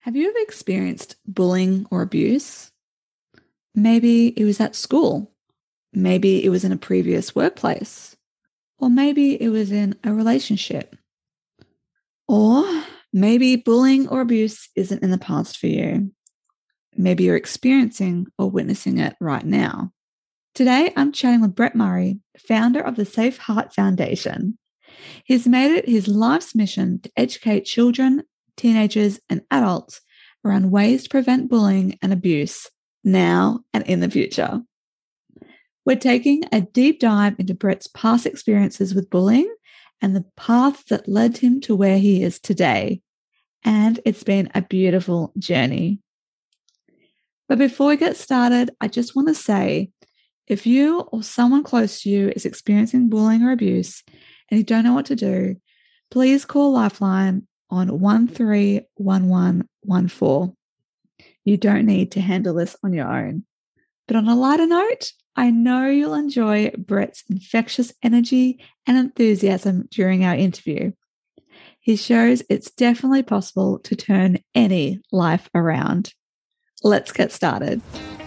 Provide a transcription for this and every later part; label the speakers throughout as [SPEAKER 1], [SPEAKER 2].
[SPEAKER 1] Have you ever experienced bullying or abuse? Maybe it was at school. Maybe it was in a previous workplace. Or maybe it was in a relationship. Or maybe bullying or abuse isn't in the past for you. Maybe you're experiencing or witnessing it right now. Today, I'm chatting with Brett Murray, founder of the Safe Heart Foundation. He's made it his life's mission to educate children, teenagers, and adults around ways to prevent bullying and abuse now and in the future. We're taking a deep dive into Brett's past experiences with bullying and the path that led him to where he is today. And it's been a beautiful journey. But before we get started, I just want to say, if you or someone close to you is experiencing bullying or abuse and you don't know what to do, please call Lifeline on 131114. You don't need to handle this on your own. But on a lighter note, I know you'll enjoy Brett's infectious energy and enthusiasm during our interview. He shows it's definitely possible to turn any life around. Let's get started.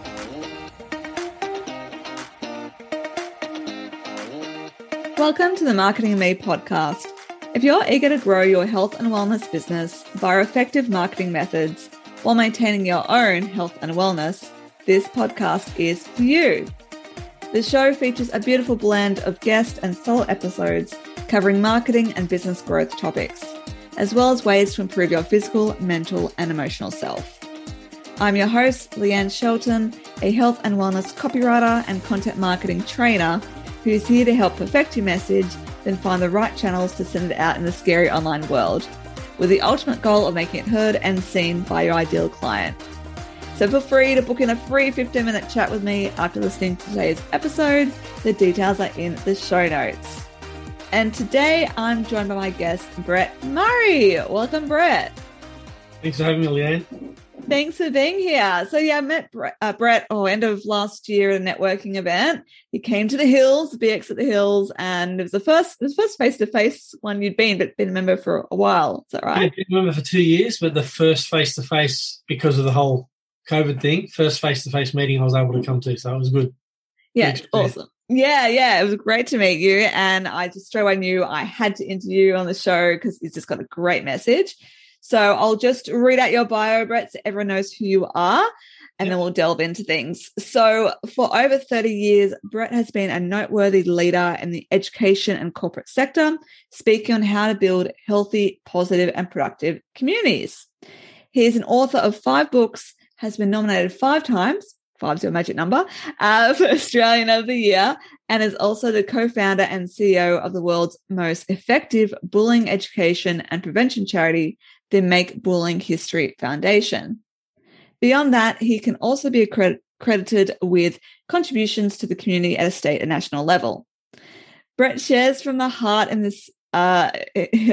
[SPEAKER 1] Welcome to the Marketing Me podcast. If you're eager to grow your health and wellness business via effective marketing methods while maintaining your own health and wellness, this podcast is for you. The show features a beautiful blend of guest and solo episodes covering marketing and business growth topics, as well as ways to improve your physical, mental, and emotional self. I'm your host, Leanne Shelton, a health and wellness copywriter and content marketing trainer who's here to help perfect your message, then find the right channels to send it out in the scary online world, with the ultimate goal of making it heard and seen by your ideal client. So feel free to book in a free 15-minute chat with me after listening to today's episode. The details are in the show notes. And today I'm joined by my guest, Brett Murray. Welcome, Brett.
[SPEAKER 2] Thanks for having me, Leanne.
[SPEAKER 1] Thanks for being here. So I met Brett end of last year at a networking event. He came to the Hills, BX at the Hills, and it was the first face-to-face one you'd been a member for a while. Is that right?
[SPEAKER 2] Yeah, I've been a member for 2 years, but the first face-to-face, because of the whole COVID thing, first face-to-face meeting I was able to come to, so it was good.
[SPEAKER 1] Yeah, awesome. Yeah, it was great to meet you, and I just straight away knew I had to interview you on the show because he's just got a great message. So I'll just read out your bio, Brett, so everyone knows who you are, and then we'll delve into things. So for over 30 years, Brett has been a noteworthy leader in the education and corporate sector, speaking on how to build healthy, positive, and productive communities. He is an author of 5 books, has been nominated 5 times, 5's your magic number, for Australian of the Year, and is also the co-founder and CEO of the world's most effective bullying education and prevention charity, the Make Bullying History Foundation. Beyond that, he can also be credited with contributions to the community at a state and national level. Brett shares from the heart in this hard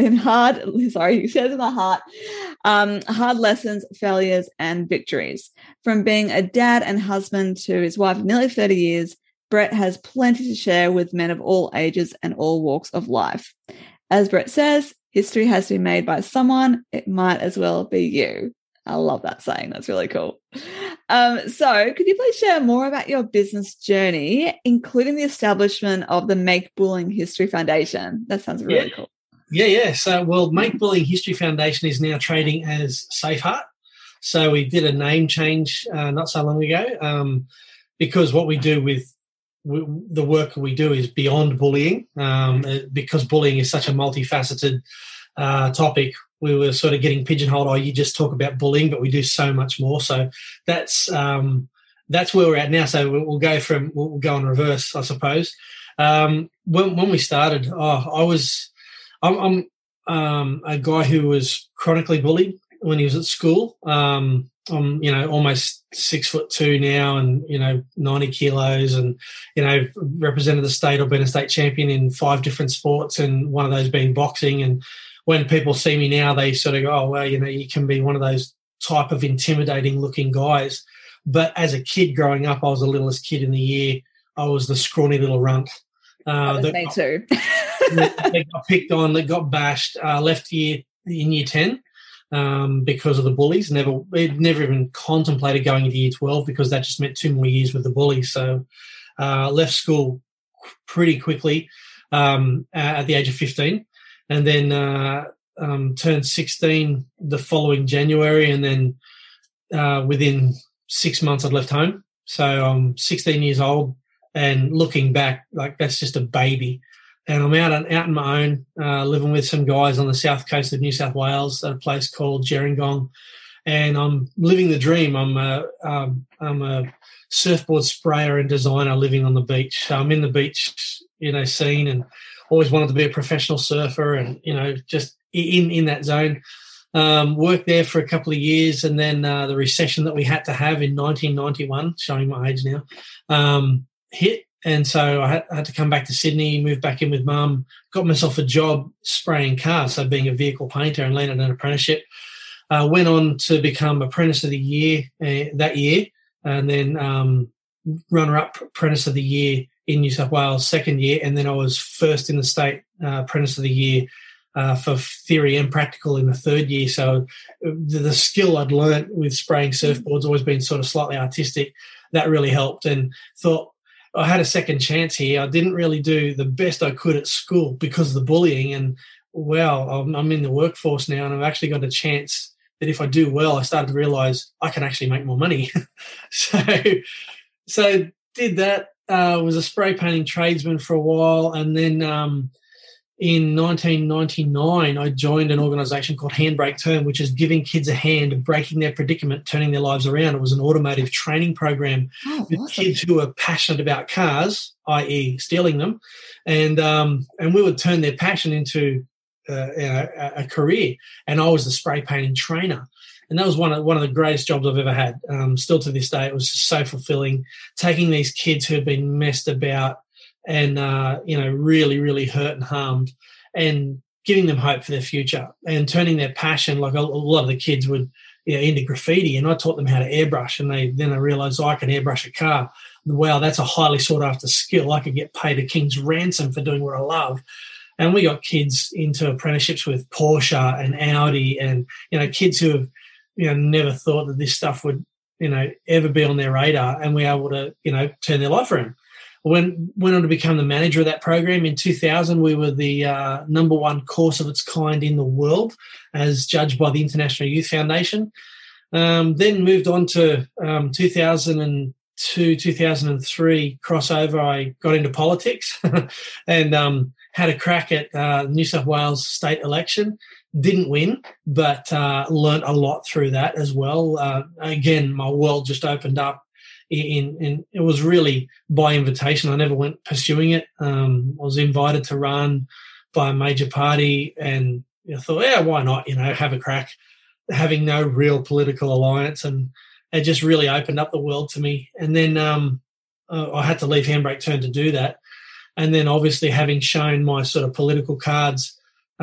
[SPEAKER 1] lessons, failures, and victories. From being a dad and husband to his wife of nearly 30 years, Brett has plenty to share with men of all ages and all walks of life. As Brett says, history has been made by someone. It might as well be you. I love that saying. That's really cool. So could you please share more about your business journey, including the establishment of the Make Bullying History Foundation? That sounds really cool.
[SPEAKER 2] Yeah. So, Make Bullying History Foundation is now trading as Safe Heart. So we did a name change not so long ago because what we do with the work we do is beyond bullying. Because bullying is such a multifaceted topic, we were sort of getting pigeonholed. You just talk about bullying, but we do so much more. So that's where we're at now. So we'll go in reverse, I suppose. When we started, I'm a guy who was chronically bullied when he was at school. I'm almost 6'2" now, and 90 kilos, and represented the state or been a state champion in 5 different sports, and one of those being boxing. And when people see me now, they sort of go, "Oh, well, you can be one of those type of intimidating looking guys." But as a kid growing up, I was the littlest kid in the year. I was the scrawny little runt.
[SPEAKER 1] Me too.
[SPEAKER 2] That got picked on, that got bashed, left in year 10. because of the bullies. Never even contemplated going into year 12 because that just meant 2 more years with the bullies. So left school pretty quickly at the age of 15, and then turned 16 the following January, and then within 6 months I'd left home. So I'm 16 years old, and looking back, like that's just a baby. And I'm out on my own, living with some guys on the south coast of New South Wales at a place called Gerringong, and I'm living the dream. I'm a surfboard sprayer and designer living on the beach. So I'm in the beach, scene, and always wanted to be a professional surfer, and just in that zone. Worked there for a couple of years, and then the recession that we had to have in 1991, showing my age now, hit. And so I had to come back to Sydney, move back in with Mum, got myself a job spraying cars, so being a vehicle painter, and landed an apprenticeship. Went on to become Apprentice of the Year that year, and then runner-up Apprentice of the Year in New South Wales second year, and then I was first in the state Apprentice of the Year for theory and practical in the third year. So the skill I'd learnt with spraying surfboards, always been sort of slightly artistic, that really helped, and thought, I had a second chance here. I didn't really do the best I could at school because of the bullying, and I'm in the workforce now, and I've actually got a chance that if I do well, I started to realise I can actually make more money. so did that. Was a spray painting tradesman for a while, and then in 1999, I joined an organisation called Handbrake Turn, which is giving kids a hand, breaking their predicament, turning their lives around. It was an automotive training program with awesome. Kids who are passionate about cars, i.e. stealing them, and we would turn their passion into a career. And I was the spray painting trainer. And that was one of the greatest jobs I've ever had. Still to this day, it was just so fulfilling, taking these kids who had been messed about and, really, really hurt and harmed, and giving them hope for their future and turning their passion. Like a lot of the kids would into graffiti, and I taught them how to airbrush, and then they realised I can airbrush a car. Wow, that's a highly sought after skill. I could get paid a king's ransom for doing what I love. And we got kids into apprenticeships with Porsche and Audi, and kids who have never thought that this stuff would ever be on their radar, and we were able to turn their life around. Went on to become the manager of that program. In 2000, we were the number one course of its kind in the world, as judged by the International Youth Foundation. Then moved on to 2002, 2003 crossover. I got into politics and had a crack at New South Wales state election. Didn't win, but learnt a lot through that as well. Again, my world just opened up. It was really by invitation. I never went pursuing it. I was invited to run by a major party, and I thought, yeah, why not? Have a crack. Having no real political alliance, and it just really opened up the world to me. And then I had to leave Handbrake Turn to do that. And then, obviously, having shown my sort of political cards,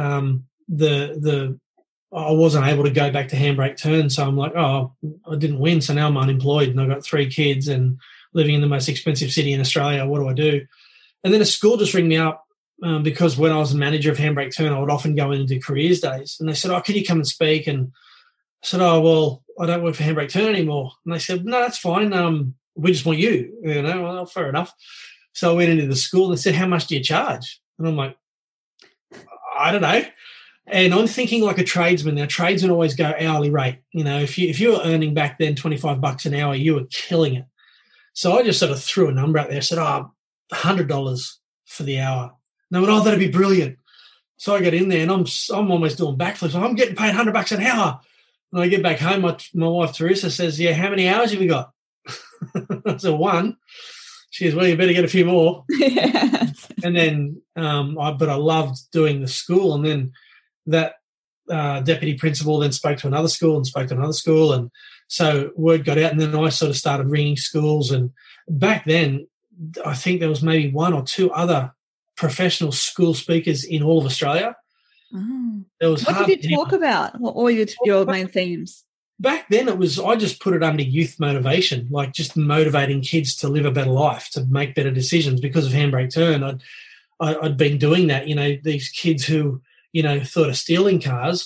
[SPEAKER 2] I wasn't able to go back to Handbrake Turn, so I'm like, I didn't win, so now I'm unemployed and I've got 3 kids and living in the most expensive city in Australia. What do I do? And then a school just rang me up because when I was a manager of Handbrake Turn, I would often go in and do careers days. And they said, can you come and speak? And I said, well, I don't work for Handbrake Turn anymore. And they said, no, that's fine. We just want you. Well, fair enough. So I went into the school and they said, how much do you charge? And I'm like, I don't know. And I'm thinking like a tradesman. Now, tradesmen always go hourly rate. If you were earning back then $25 an hour, you were killing it. So I just sort of threw a number out there. I said, $100 for the hour. And they went, that'd be brilliant. So I get in there and I'm almost doing backflips. I'm getting paid $100 an hour. And I get back home. My wife Teresa says, "Yeah, how many hours have you got?" I said, 1. She goes, "Well, you better get a few more." Yes. And then, but I loved doing the school, and then that deputy principal then spoke to another school and spoke to another school, and so word got out, and then I sort of started ringing schools. And back then, I think there was maybe 1 or 2 other professional school speakers in all of Australia.
[SPEAKER 1] Oh. What did you talk about? What were your main themes?
[SPEAKER 2] Back then, I just put it under youth motivation, like just motivating kids to live a better life, to make better decisions. Because of Handbrake Turn, I'd been doing that. These kids who thought of stealing cars,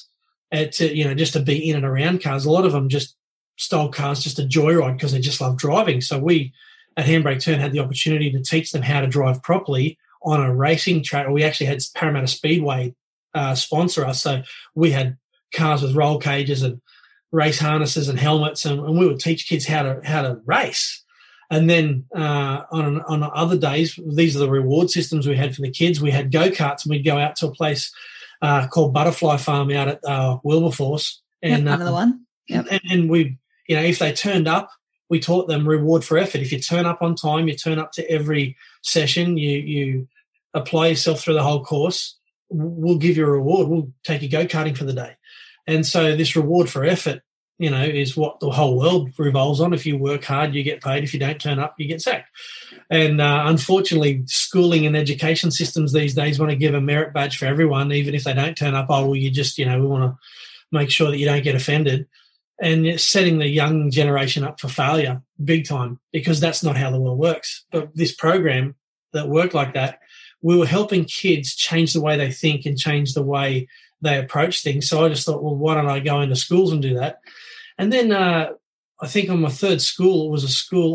[SPEAKER 2] just to be in and around cars. A lot of them just stole cars just to joyride because they just love driving. So we at Handbrake Turn had the opportunity to teach them how to drive properly on a racing track. We actually had Parramatta Speedway sponsor us, so we had cars with roll cages and race harnesses and helmets, and we would teach kids how to race. And then on other days, these are the reward systems we had for the kids. We had go-karts, and we'd go out to a place called Butterfly Farm out at Wilberforce. And
[SPEAKER 1] another one. Yep.
[SPEAKER 2] And we, if they turned up, we taught them reward for effort. If you turn up on time, you turn up to every session, you apply yourself through the whole course, we'll give you a reward. We'll take you go-karting for the day. And so this reward for effort, is what the whole world revolves on. If you work hard, you get paid. If you don't turn up, you get sacked. And unfortunately, schooling and education systems these days want to give a merit badge for everyone, even if they don't turn up. Oh, well, you just, we want to make sure that you don't get offended. And it's setting the young generation up for failure big time, because that's not how the world works. But this program that worked like that, we were helping kids change the way they think and change the way they approach things. So I just thought, well, why don't I go into schools and do that? And then I think on my third school, it was a school,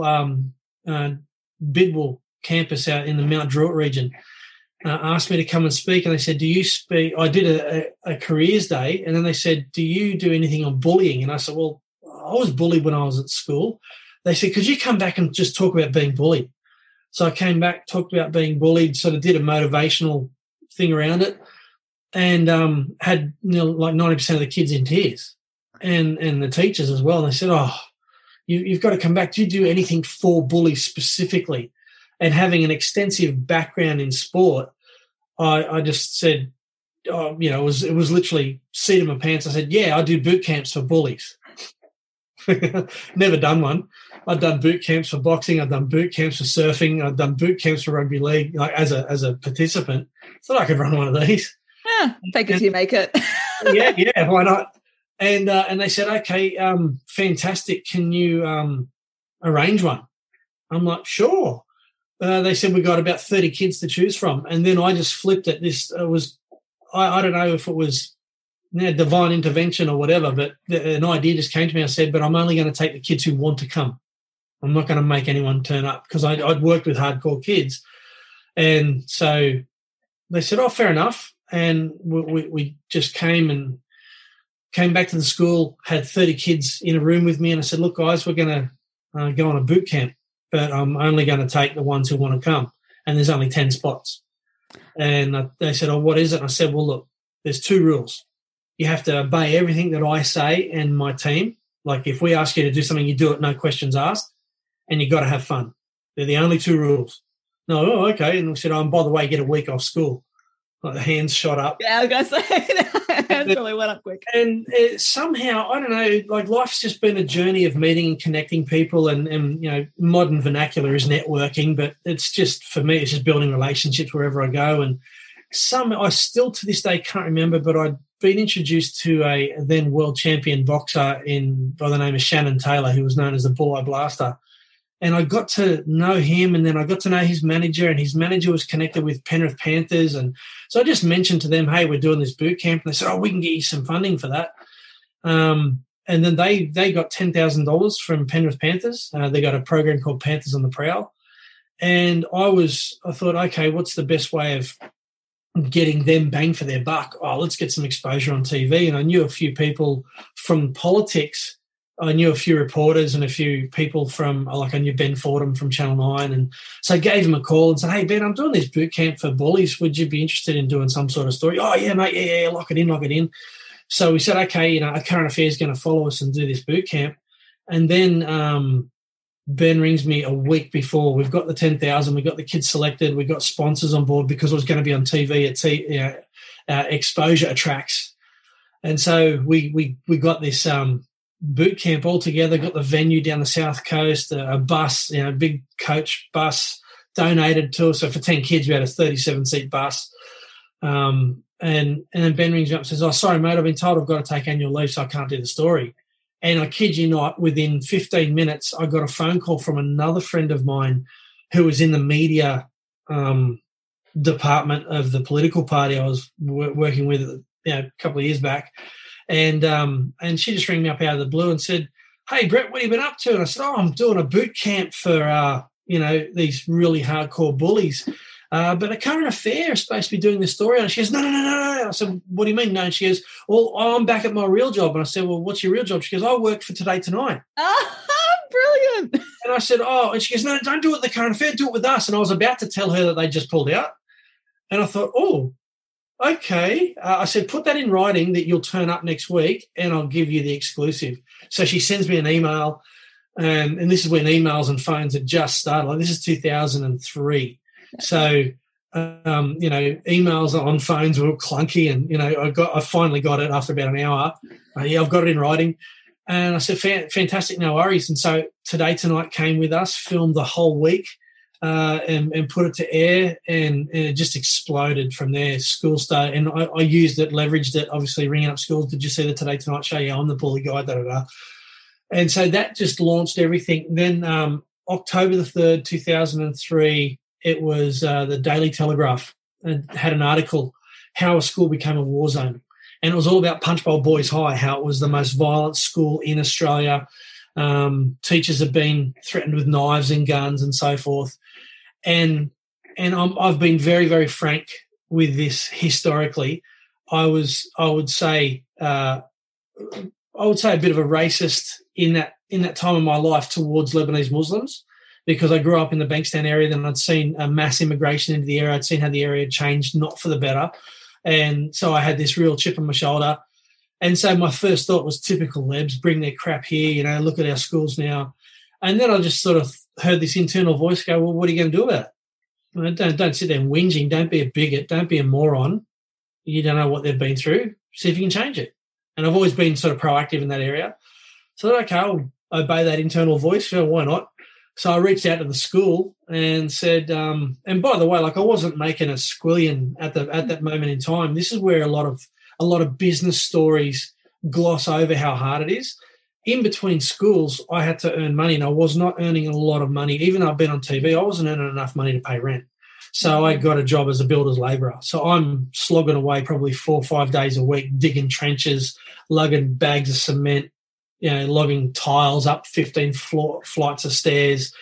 [SPEAKER 2] Bidwell campus out in the Mount Druitt region, asked me to come and speak. And they said, do you speak? I did a careers day. And then they said, do you do anything on bullying? And I said, well, I was bullied when I was at school. They said, could you come back and just talk about being bullied? So I came back, talked about being bullied, sort of did a motivational thing around it, and had like 90% of the kids in tears, and the teachers as well. And they said, oh, you've got to come back. Do you do anything for bullies specifically? And having an extensive background in sport, I just said, it was literally seat of my pants. I said, yeah, I do boot camps for bullies. Never done one. I've done boot camps for boxing. I've done boot camps for surfing. I've done boot camps for rugby league. Like as a participant, thought I could run one of these.
[SPEAKER 1] Yeah, take it till you make it.
[SPEAKER 2] yeah, why not? And they said, okay, fantastic. Can you arrange one? I'm like, sure. They said we got about 30 kids to choose from, and then I just flipped it. This was, I don't know if it was divine intervention or whatever, but an idea just came to me. I said, but I'm only going to take the kids who want to come. I'm not going to make anyone turn up, because I'd worked with hardcore kids. And so they said, oh, fair enough. And we just came back to the school, had 30 kids in a room with me. And I said, look, guys, we're going to go on a boot camp, but I'm only going to take the ones who want to come. And there's only 10 spots. And they said, oh, what is it? And I said, well, look, there's 2 rules. You have to obey everything that I say and my team. Like if we ask you to do something, you do it, no questions asked, and you've got to have fun. They're the only 2 rules. No, oh, okay. And we said, oh, and by the way, get a week off school. Like the hands shot up.
[SPEAKER 1] Yeah, I was going to say, hands really went up quick.
[SPEAKER 2] And somehow, I don't know, like life's just been a journey of meeting and connecting people, and modern vernacular is networking, but it's just, for me, it's just building relationships wherever I go. And I still to this day can't remember, but I'd been introduced to a then world champion boxer by the name of Shannon Taylor, who was known as the Bulleye Blaster. And I got to know him, and then I got to know his manager, and his manager was connected with Penrith Panthers. And so I just mentioned to them, hey, we're doing this boot camp. And they said, oh, we can get you some funding for that. And then they got $10,000 from Penrith Panthers. They got a program called Panthers on the Prowl. And I thought, okay, what's the best way of getting them bang for their buck? Oh, let's get some exposure on TV. And I knew a few people from politics. I knew a few reporters and a few people from, like I knew Ben Fordham from Channel 9. And so I gave him a call and said, hey, Ben, I'm doing this boot camp for bullies. Would you be interested in doing some sort of story? Oh, yeah, mate, yeah, lock it in. So we said, okay, a current affair is going to follow us and do this boot camp. And then Ben rings me a week before. We've got the 10,000. We got the kids selected. We got sponsors on board because it was going to be on TV at exposure attracts. And so we got this boot camp all together, got the venue down the South Coast, a bus, big coach bus donated to us. So for 10 kids, we had a 37-seat bus. And then Ben rings me up and says, oh, sorry, mate, I've been told I've got to take annual leave, so I can't do the story. And I kid you not, within 15 minutes, I got a phone call from another friend of mine who was in the media department of the political party I was working with a couple of years back. And she just rang me up out of the blue and said, "Hey, Brett, what have you been up to?" And I said, "Oh, I'm doing a boot camp for, these really hardcore bullies. But a current affair is supposed to be doing the story on it." She goes, No. I said, "What do you mean, no?" And she goes, "Well, I'm back at my real job." And I said, "Well, what's your real job?" She goes, "I work for Today Tonight."
[SPEAKER 1] Brilliant.
[SPEAKER 2] And I said, "Oh," and she goes, "No, don't do it the current affair, do it with us." And I was about to tell her that they just pulled out. And I thought, oh, okay. I said, "Put that in writing that you'll turn up next week and I'll give you the exclusive." So she sends me an email, and this is when emails and phones had just started. Like, this is 2003. So, emails on phones were clunky, and, I finally got it after about an hour. I've got it in writing. And I said, "Fantastic, no worries." And so Today Tonight came with us, filmed the whole week, and put it to air, and it just exploded from there. School started, and I used it, leveraged it, obviously ringing up schools. "Did you see the Today Tonight show?" "Yeah, I'm the bully guy, da-da-da." And so that just launched everything. Then October the 3rd, 2003, it was the Daily Telegraph. It had an article, "How a School Became a War Zone." And it was all about Punchbowl Boys High, how it was the most violent school in Australia. Teachers have been threatened with knives and guns and so forth. And I've been very, very frank with this historically. I would say a bit of a racist in that time of my life towards Lebanese Muslims, because I grew up in the Bankstown area. Then I'd seen a mass immigration into the area. I'd seen how the area changed, not for the better. And so I had this real chip on my shoulder. And so my first thought was, typical Lebs, bring their crap here, look at our schools now. And then I just sort of heard this internal voice go, "Well, what are you going to do about it? Don't sit there whinging. Don't be a bigot. Don't be a moron. You don't know what they've been through. See if you can change it." And I've always been sort of proactive in that area. So I thought, okay, I'll obey that internal voice. Sure, why not? So I reached out to the school and said, and by the way, I wasn't making a squillion at that moment in time. This is where a lot of business stories gloss over how hard it is. In between schools, I had to earn money, and I was not earning a lot of money. Even though I've been on TV, I wasn't earning enough money to pay rent. So I got a job as a builder's labourer. So I'm slogging away probably 4 or 5 days a week, digging trenches, lugging bags of cement, logging tiles up 15 flights of stairs,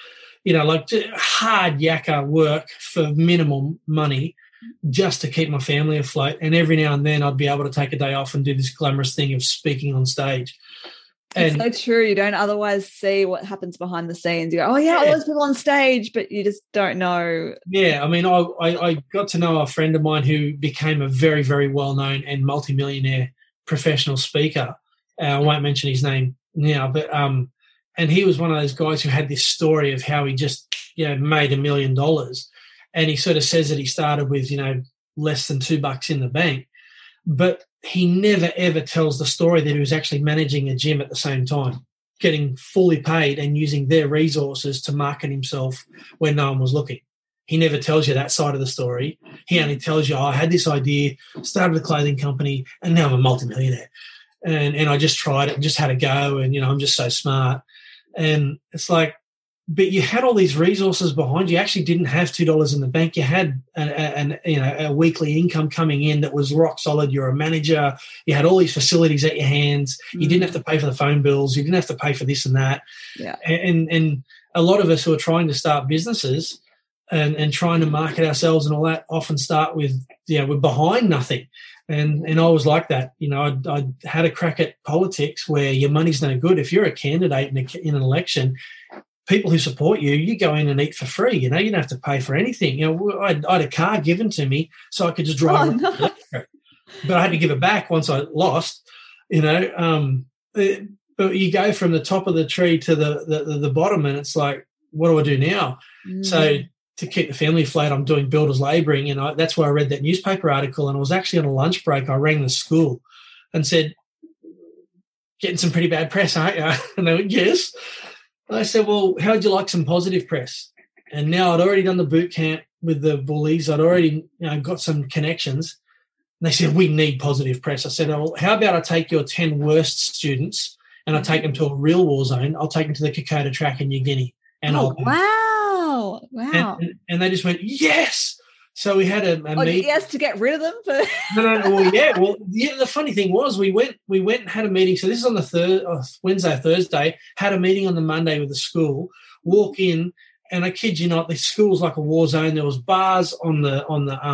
[SPEAKER 2] hard yakka work for minimum money just to keep my family afloat. And every now and then I'd be able to take a day off and do this glamorous thing of speaking on stage. And
[SPEAKER 1] it's so true. You don't otherwise see what happens behind the scenes. You go, "Oh, yeah, all those people on stage," but you just don't know.
[SPEAKER 2] Yeah, I mean, I got to know a friend of mine who became a very, very well-known and multimillionaire professional speaker. I won't mention his name now, but and he was one of those guys who had this story of how he just made $1 million, and he sort of says that he started with less than $2 in the bank, but he never ever tells the story that he was actually managing a gym at the same time, getting fully paid and using their resources to market himself when no one was looking. He never tells you that side of the story. He only tells you, "I had this idea, started a clothing company, and now I'm a multimillionaire. And I just tried it and just had a go, and, I'm just so smart." And it's like, but you had all these resources behind you. You actually didn't have $2 in the bank. You had a weekly income coming in that was rock solid. You're a manager. You had all these facilities at your hands. You didn't have to pay for the phone bills. You didn't have to pay for this and that.
[SPEAKER 1] Yeah.
[SPEAKER 2] And a lot of us who are trying to start businesses and trying to market ourselves and all that often start with, we're behind nothing. And I was like that. I had a crack at politics where your money's no good. If you're a candidate in an election, people who support you, you go in and eat for free. You don't have to pay for anything. I had a car given to me so I could just drive around.
[SPEAKER 1] No.
[SPEAKER 2] But I had to give it back once I lost, But you go from the top of the tree to the bottom, and it's like, what do I do now? So to keep the family afloat, I'm doing builder's labouring, and that's where I read that newspaper article, and I was actually on a lunch break. I rang the school and said, "Getting some pretty bad press, aren't you?" And they went, "Yes." And I said, "Well, how would you like some positive press?" And now I'd already done the boot camp with the bullies. I'd already got some connections. And they said, "We need positive press." I said, "Well, how about I take your 10 worst students and I take them to a real war zone? I'll take them to the Kokoda track in New Guinea." And
[SPEAKER 1] wow.
[SPEAKER 2] And they just went, "Yes." So we had a meeting.
[SPEAKER 1] Yes, to get rid of them. But
[SPEAKER 2] No. Well, yeah. Well, yeah. The funny thing was, we went and had a meeting. So this is on the Wednesday, Thursday. Had a meeting on the Monday with the school. Walk in, and I kid you not, the school's like a war zone. There was bars on the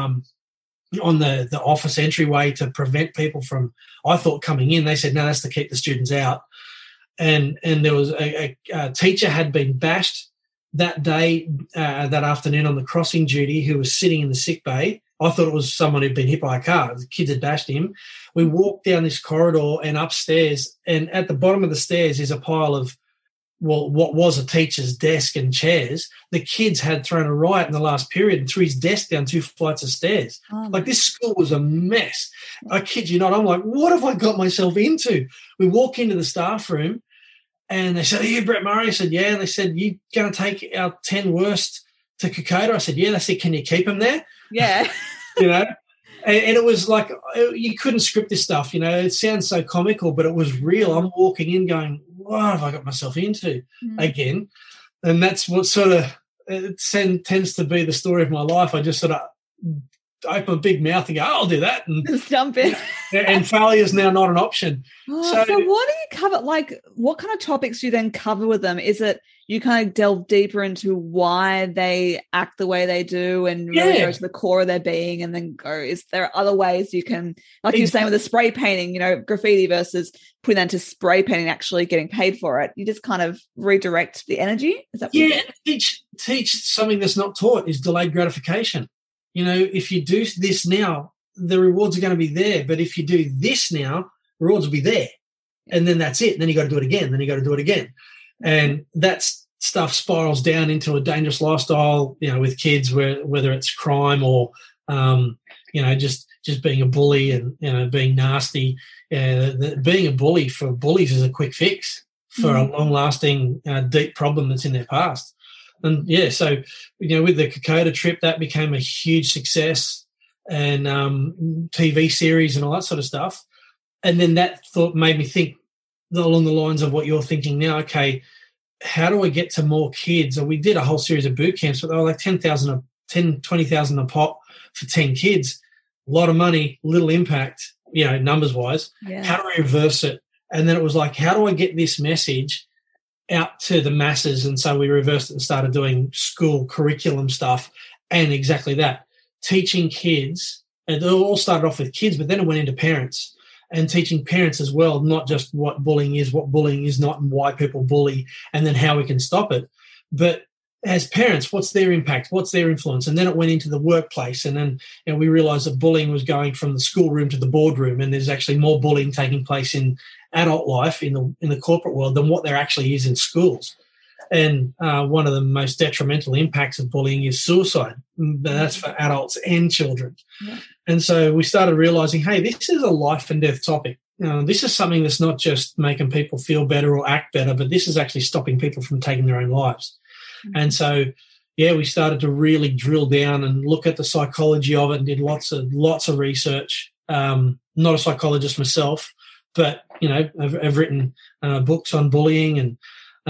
[SPEAKER 2] office entryway to prevent people from, I thought, coming in. They said no, that's to keep the students out. And there was a teacher had been bashed that day, that afternoon on the crossing duty, who was sitting in the sick bay. I thought it was someone who'd been hit by a car. The kids had bashed him. We walked down this corridor and upstairs, and at the bottom of the stairs is a pile of, well, what was a teacher's desk and chairs. The kids had thrown a riot in the last period and threw his desk down 2 flights of stairs. Like, this school was a mess. I kid you not. I'm like, what have I got myself into? We walk into the staff room, and they said, "Are you Brett Murray?" I said, "Yeah." And they said, "You going to take our 10 worst to Kokoda?" I said, "Yeah." They said, "Can you keep them there?"
[SPEAKER 1] Yeah.
[SPEAKER 2] And it was like, you couldn't script this stuff. It sounds so comical, but it was real. I'm walking in going, what have I got myself into again? And that's what sort of tends to be the story of my life. I just sort of open a big mouth and go, I'll do that. And
[SPEAKER 1] just jump in.
[SPEAKER 2] And failure is now not an option.
[SPEAKER 1] So what do you cover? Like, what kind of topics do you then cover with them? Is it you kind of delve deeper into why they act the way they do and really go to the core of their being, and then go, is there other ways you can, like you were saying with the spray painting, graffiti versus putting that into spray painting, actually getting paid for it? You just kind of redirect the energy? Is that
[SPEAKER 2] teach something that's not taught is delayed gratification. If you do this now, the rewards are going to be there. But if you do this now, rewards will be there. And then that's it. And then you got to do it again. Then you got to do it again. And that stuff spirals down into a dangerous lifestyle, with kids, whether it's crime or, just being a bully and, being nasty. Being a bully for bullies is a quick fix for a long-lasting, deep problem that's in their past. And, so, with the Kokoda trip, that became a huge success, and TV series and all that sort of stuff. And then that thought made me think along the lines of what you're thinking now. Okay, how do I get to more kids? And we did a whole series of boot camps, but they were like 20,000 a pop for 10 kids. A lot of money, little impact, numbers-wise. Yeah. How do I reverse it? And then it was like, how do I get this message out to the masses? And so we reversed it and started doing school curriculum stuff, and exactly that, teaching kids. And it all started off with kids, but then it went into parents, and teaching parents as well, not just what bullying is not, and why people bully, and then how we can stop it. But as parents, what's their impact? What's their influence? And then it went into the workplace, and then we realised that bullying was going from the schoolroom to the boardroom, and there's actually more bullying taking place in adult life in the corporate world than what there actually is in schools. And one of the most detrimental impacts of bullying is suicide. That's for adults and children. Yeah. And so we started realising, hey, this is a life and death topic. This is something that's not just making people feel better or act better, but this is actually stopping people from taking their own lives. Mm-hmm. And so, we started to really drill down and look at the psychology of it, and did lots of research. Not a psychologist myself, but I've written books on bullying, and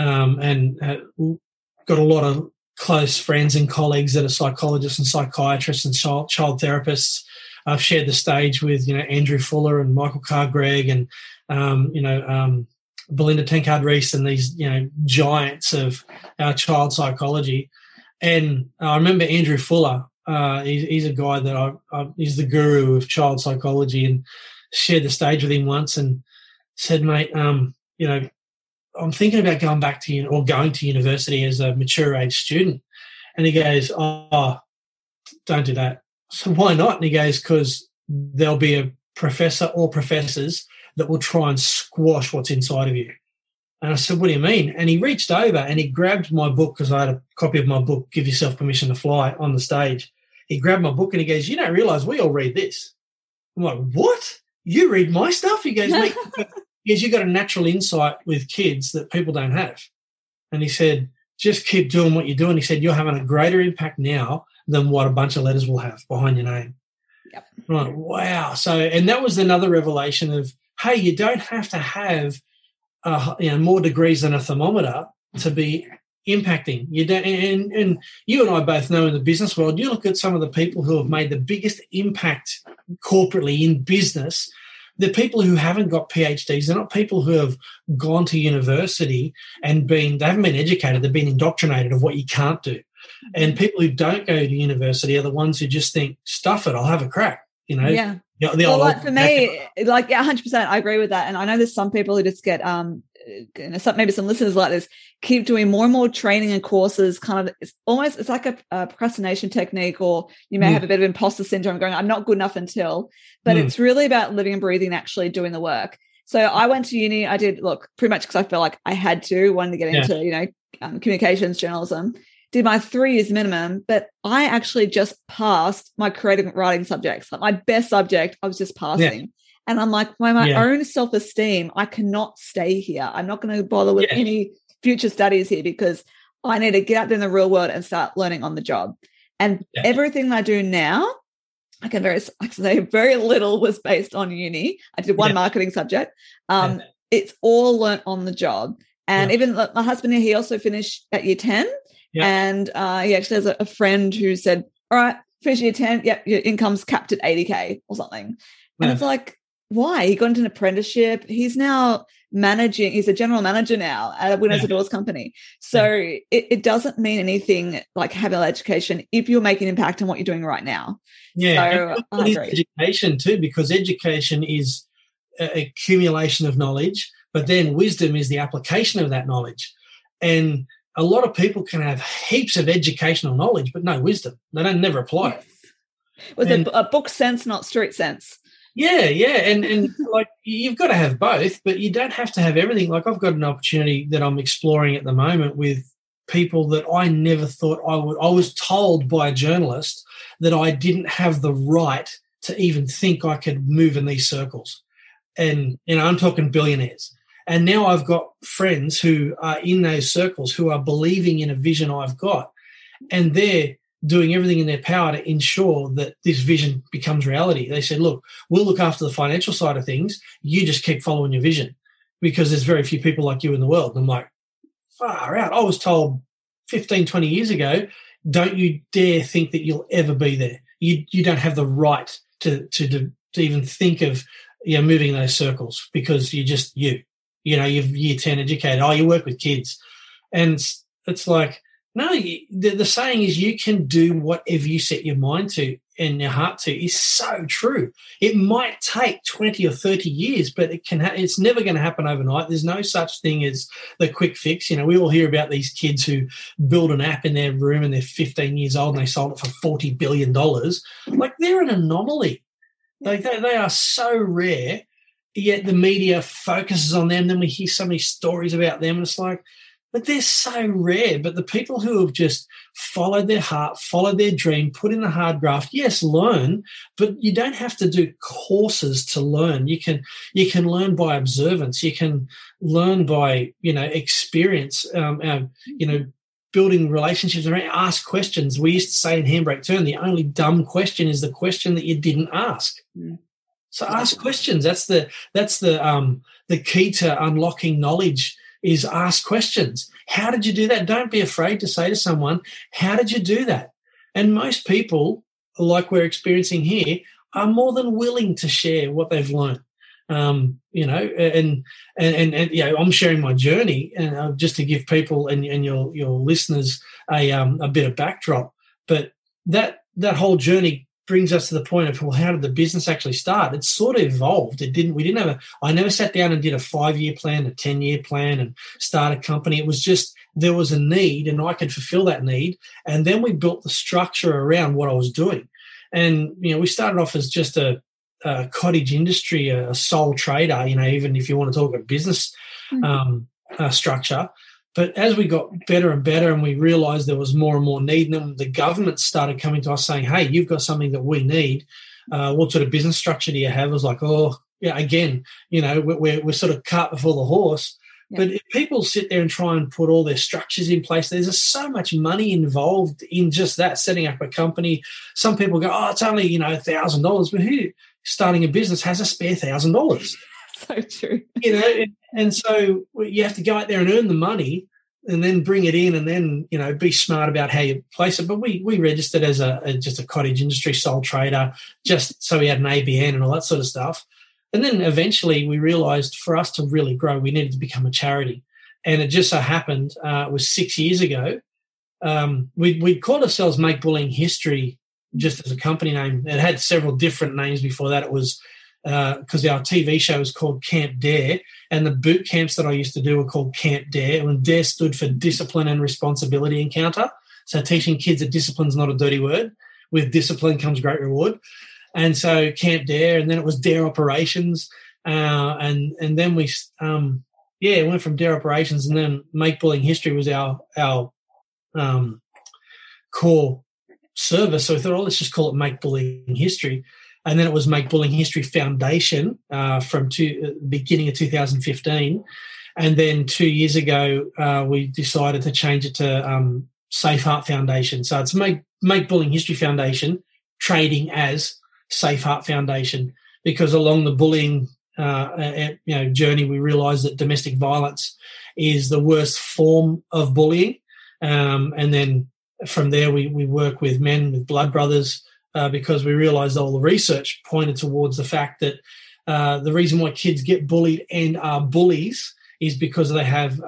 [SPEAKER 2] got a lot of close friends and colleagues that are psychologists and psychiatrists and child therapists. I've shared the stage with Andrew Fuller and Michael Carr-Gregg and Belinda Tenkard-Reese and these giants of our child psychology. And I remember Andrew Fuller. He's a guy that he's the guru of child psychology, and shared the stage with him once and said, "Mate, I'm thinking about going back to or going to university as a mature age student." And he goes, "Oh, don't do that." So why not? And he goes, "Because there'll be a professor or professors that will try and squash what's inside of you." And I said, "What do you mean?" And he reached over and he grabbed my book, because I had a copy of my book, Give Yourself Permission to Fly, on the stage. He grabbed my book and he goes, "You don't realise we all read this." I'm like, "What? You read my stuff?" He goes, "Mate, you've got a natural insight with kids that people don't have." And he said, "Just keep doing what you're doing." He said, "You're having a greater impact now than what a bunch of letters will have behind your name."
[SPEAKER 1] Yep.
[SPEAKER 2] I'm like, wow. So, and that was another revelation of, hey, you don't have to have more degrees than a thermometer to be impacting. You don't, and you and I both know in the business world, you look at some of the people who have made the biggest impact corporately in business. They're people who haven't got PhDs. They're not people who have gone to university and they haven't been educated. They've been indoctrinated of what you can't do. And people who don't go to university are the ones who just think, stuff it, I'll have a crack, you know?
[SPEAKER 1] Yeah. Well, like for me, like, yeah, 100%, I agree with that. And I know there's some people who just get, maybe some listeners like this, keep doing more and more training and courses. Kind of, it's like a procrastination technique, or you may have a bit of imposter syndrome going, I'm not good enough until, but it's really about living and breathing and actually doing the work. So I went to uni. I did, look, pretty much because I felt like I wanted to get into, communications, journalism. Did my 3 years minimum, but I actually just passed my creative writing subjects. Like my best subject, I was just passing. Yeah. And I'm like, by my own self-esteem, I cannot stay here. I'm not going to bother with any future studies here because I need to get out there in the real world and start learning on the job. And everything I do now, I can say very little was based on uni. I did one marketing subject. It's all learnt on the job. And even my husband, he also finished at year 10. Yeah. And he actually has a friend who said, all right, finish year 10. Yep, your income's capped at 80K or something. And it's like, why? He got into an apprenticeship. He's now managing. He's a general manager now at a Windows Doors company. So it doesn't mean anything like having an education if you're making an impact on what you're doing right now.
[SPEAKER 2] Yeah. So I agree. Education too, because education is accumulation of knowledge, but then wisdom is the application of that knowledge. And a lot of people can have heaps of educational knowledge, but no wisdom. They don't never apply it.
[SPEAKER 1] With a book sense, not street sense.
[SPEAKER 2] Yeah. And like you've got to have both, but you don't have to have everything. Like I've got an opportunity that I'm exploring at the moment with people that I never thought I would. I was told by a journalist that I didn't have the right to even think I could move in these circles. And, I'm talking billionaires. And now I've got friends who are in those circles who are believing in a vision I've got, and they're doing everything in their power to ensure that this vision becomes reality. They said, look, we'll look after the financial side of things. You just keep following your vision because there's very few people like you in the world. And I'm like, far out. I was told 15, 20 years ago, don't you dare think that you'll ever be there. You don't have the right to even think of moving in those circles because you're just you. You're year 10 educated. Oh, you work with kids. And it's like, no, the saying is you can do whatever you set your mind to and your heart to is so true. It might take 20 or 30 years, but it's never going to happen overnight. There's no such thing as the quick fix. We all hear about these kids who build an app in their room and they're 15 years old and they sold it for $40 billion. Like they're an anomaly. Like they are so rare. Yet the media focuses on them. Then we hear so many stories about them. And it's like, but they're so rare. But the people who have just followed their heart, followed their dream, put in the hard graft, yes, learn, but you don't have to do courses to learn. You can learn by observance. You can learn by, experience, building relationships around, ask questions. We used to say in Handbrake Turn, the only dumb question is the question that you didn't ask. Mm. So ask questions. That's the key to unlocking knowledge is ask questions. How did you do that? Don't be afraid to say to someone, how did you do that? And most people, like we're experiencing here, are more than willing to share what they've learned. I'm sharing my journey and just to give people and your listeners a bit of backdrop. But that whole journey brings us to the point of, well, how did the business actually start? It sort of evolved. I never sat down and did a 5-year plan, a 10-year plan and start a company. It was just, there was a need and I could fulfill that need. And then we built the structure around what I was doing. And, we started off as just a cottage industry, a sole trader, even if you want to talk about business structure. But as we got better and better and we realised there was more and more need, and then the government started coming to us saying, hey, you've got something that we need. What sort of business structure do you have? I was like, again, we're sort of cart before the horse. Yeah. But if people sit there and try and put all their structures in place, there's just so much money involved in just that, setting up a company. Some people go, it's only, $1,000. But who starting a business has a spare $1,000?
[SPEAKER 1] So true.
[SPEAKER 2] And so you have to go out there and earn the money. bring it in, and then, you know, be smart about how you place it. But we registered as just a cottage industry sole trader, just so we had an ABN and all that sort of stuff. And then eventually we realised for us to really grow, we needed to become a charity. And it just so happened, it was 6 years ago, we'd called ourselves Make Bullying History just as a company name. It had several different names before that. It was because our TV show was called Camp Dare, and the boot camps that I used to do were called Camp Dare, and Dare stood for Discipline and Responsibility Encounter. So teaching kids that discipline's not a dirty word. With discipline comes great reward. And so Camp Dare, and then it was Dare Operations, and then we went from Dare Operations, and then Make Bullying History was our core service. So we thought, let's just call it Make Bullying History. And then it was Make Bullying History Foundation from beginning of 2015. And then 2 years ago, we decided to change it to Safe Heart Foundation. So it's Make Bullying History Foundation trading as Safe Heart Foundation, because along the bullying journey, we realised that domestic violence is the worst form of bullying. And then from there, we work with men, with blood brothers, because we realised all the research pointed towards the fact that the reason why kids get bullied and are bullies is because they have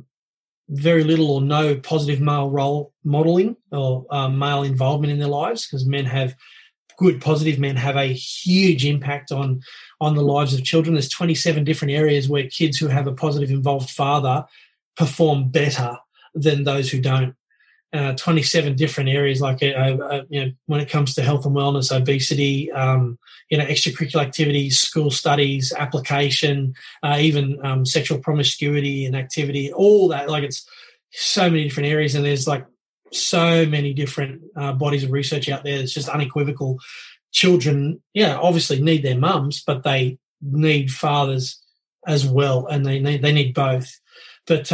[SPEAKER 2] very little or no positive male role modelling or male involvement in their lives, because good positive men have a huge impact on the lives of children. There's 27 different areas where kids who have a positive involved father perform better than those who don't. 27 different areas, like when it comes to health and wellness, obesity, extracurricular activities, school studies, application, even sexual promiscuity and activity, all that. Like, it's so many different areas, and there's like so many different bodies of research out there. It's just unequivocal. Children, obviously need their mums, but they need fathers as well, and they need both. But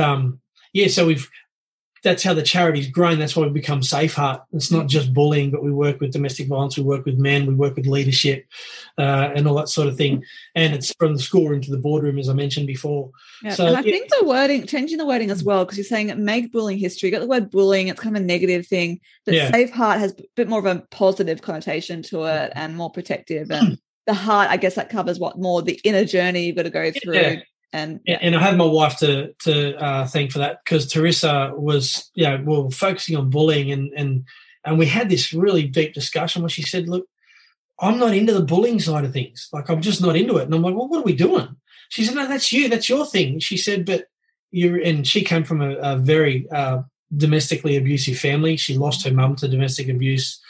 [SPEAKER 2] so that's how the charity's grown. That's why we've become Safe Heart. It's not just bullying, but we work with domestic violence, we work with men, we work with leadership, and all that sort of thing. And it's from the schoolroom to the boardroom, as I mentioned before.
[SPEAKER 1] Yeah. So, and I think the wording, changing the wording as well, because you're saying Make Bullying History. You got the word bullying, it's kind of a negative thing. But Safe Heart has a bit more of a positive connotation to it and more protective. And the heart, I guess that covers more the inner journey you've got to go through.
[SPEAKER 2] Yeah. And I have my wife to thank for that, because Teresa was, we were focusing on bullying, and we had this really deep discussion where she said, look, I'm not into the bullying side of things. Like, I'm just not into it. And I'm like, well, what are we doing? She said, no, that's you. That's your thing. She said, but and she came from a very domestically abusive family. She lost her mum to domestic abuse.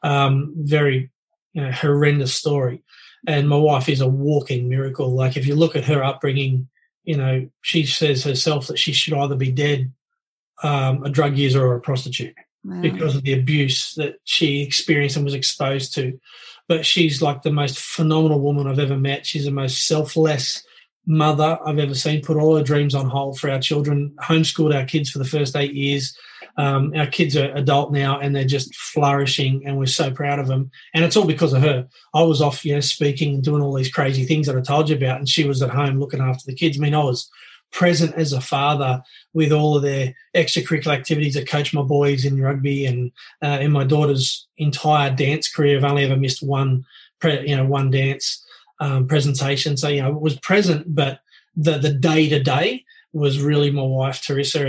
[SPEAKER 2] Very horrendous story. And my wife is a walking miracle. Like, if you look at her upbringing, she says herself that she should either be dead, a drug user, or a prostitute. Wow. Because of the abuse that she experienced and was exposed to. But she's like the most phenomenal woman I've ever met. She's the most selfless mother I've ever seen. Put all her dreams on hold for our children, homeschooled our kids for the first 8 years. Our kids are adult now, and they're just flourishing, and we're so proud of them. And it's all because of her. I was off, speaking and doing all these crazy things that I told you about, and she was at home looking after the kids. I mean, I was present as a father with all of their extracurricular activities. I coached my boys in rugby, and in my daughter's entire dance career, I've only ever missed one dance presentation. So, it was present, but the day-to-day was really my wife, Teresa,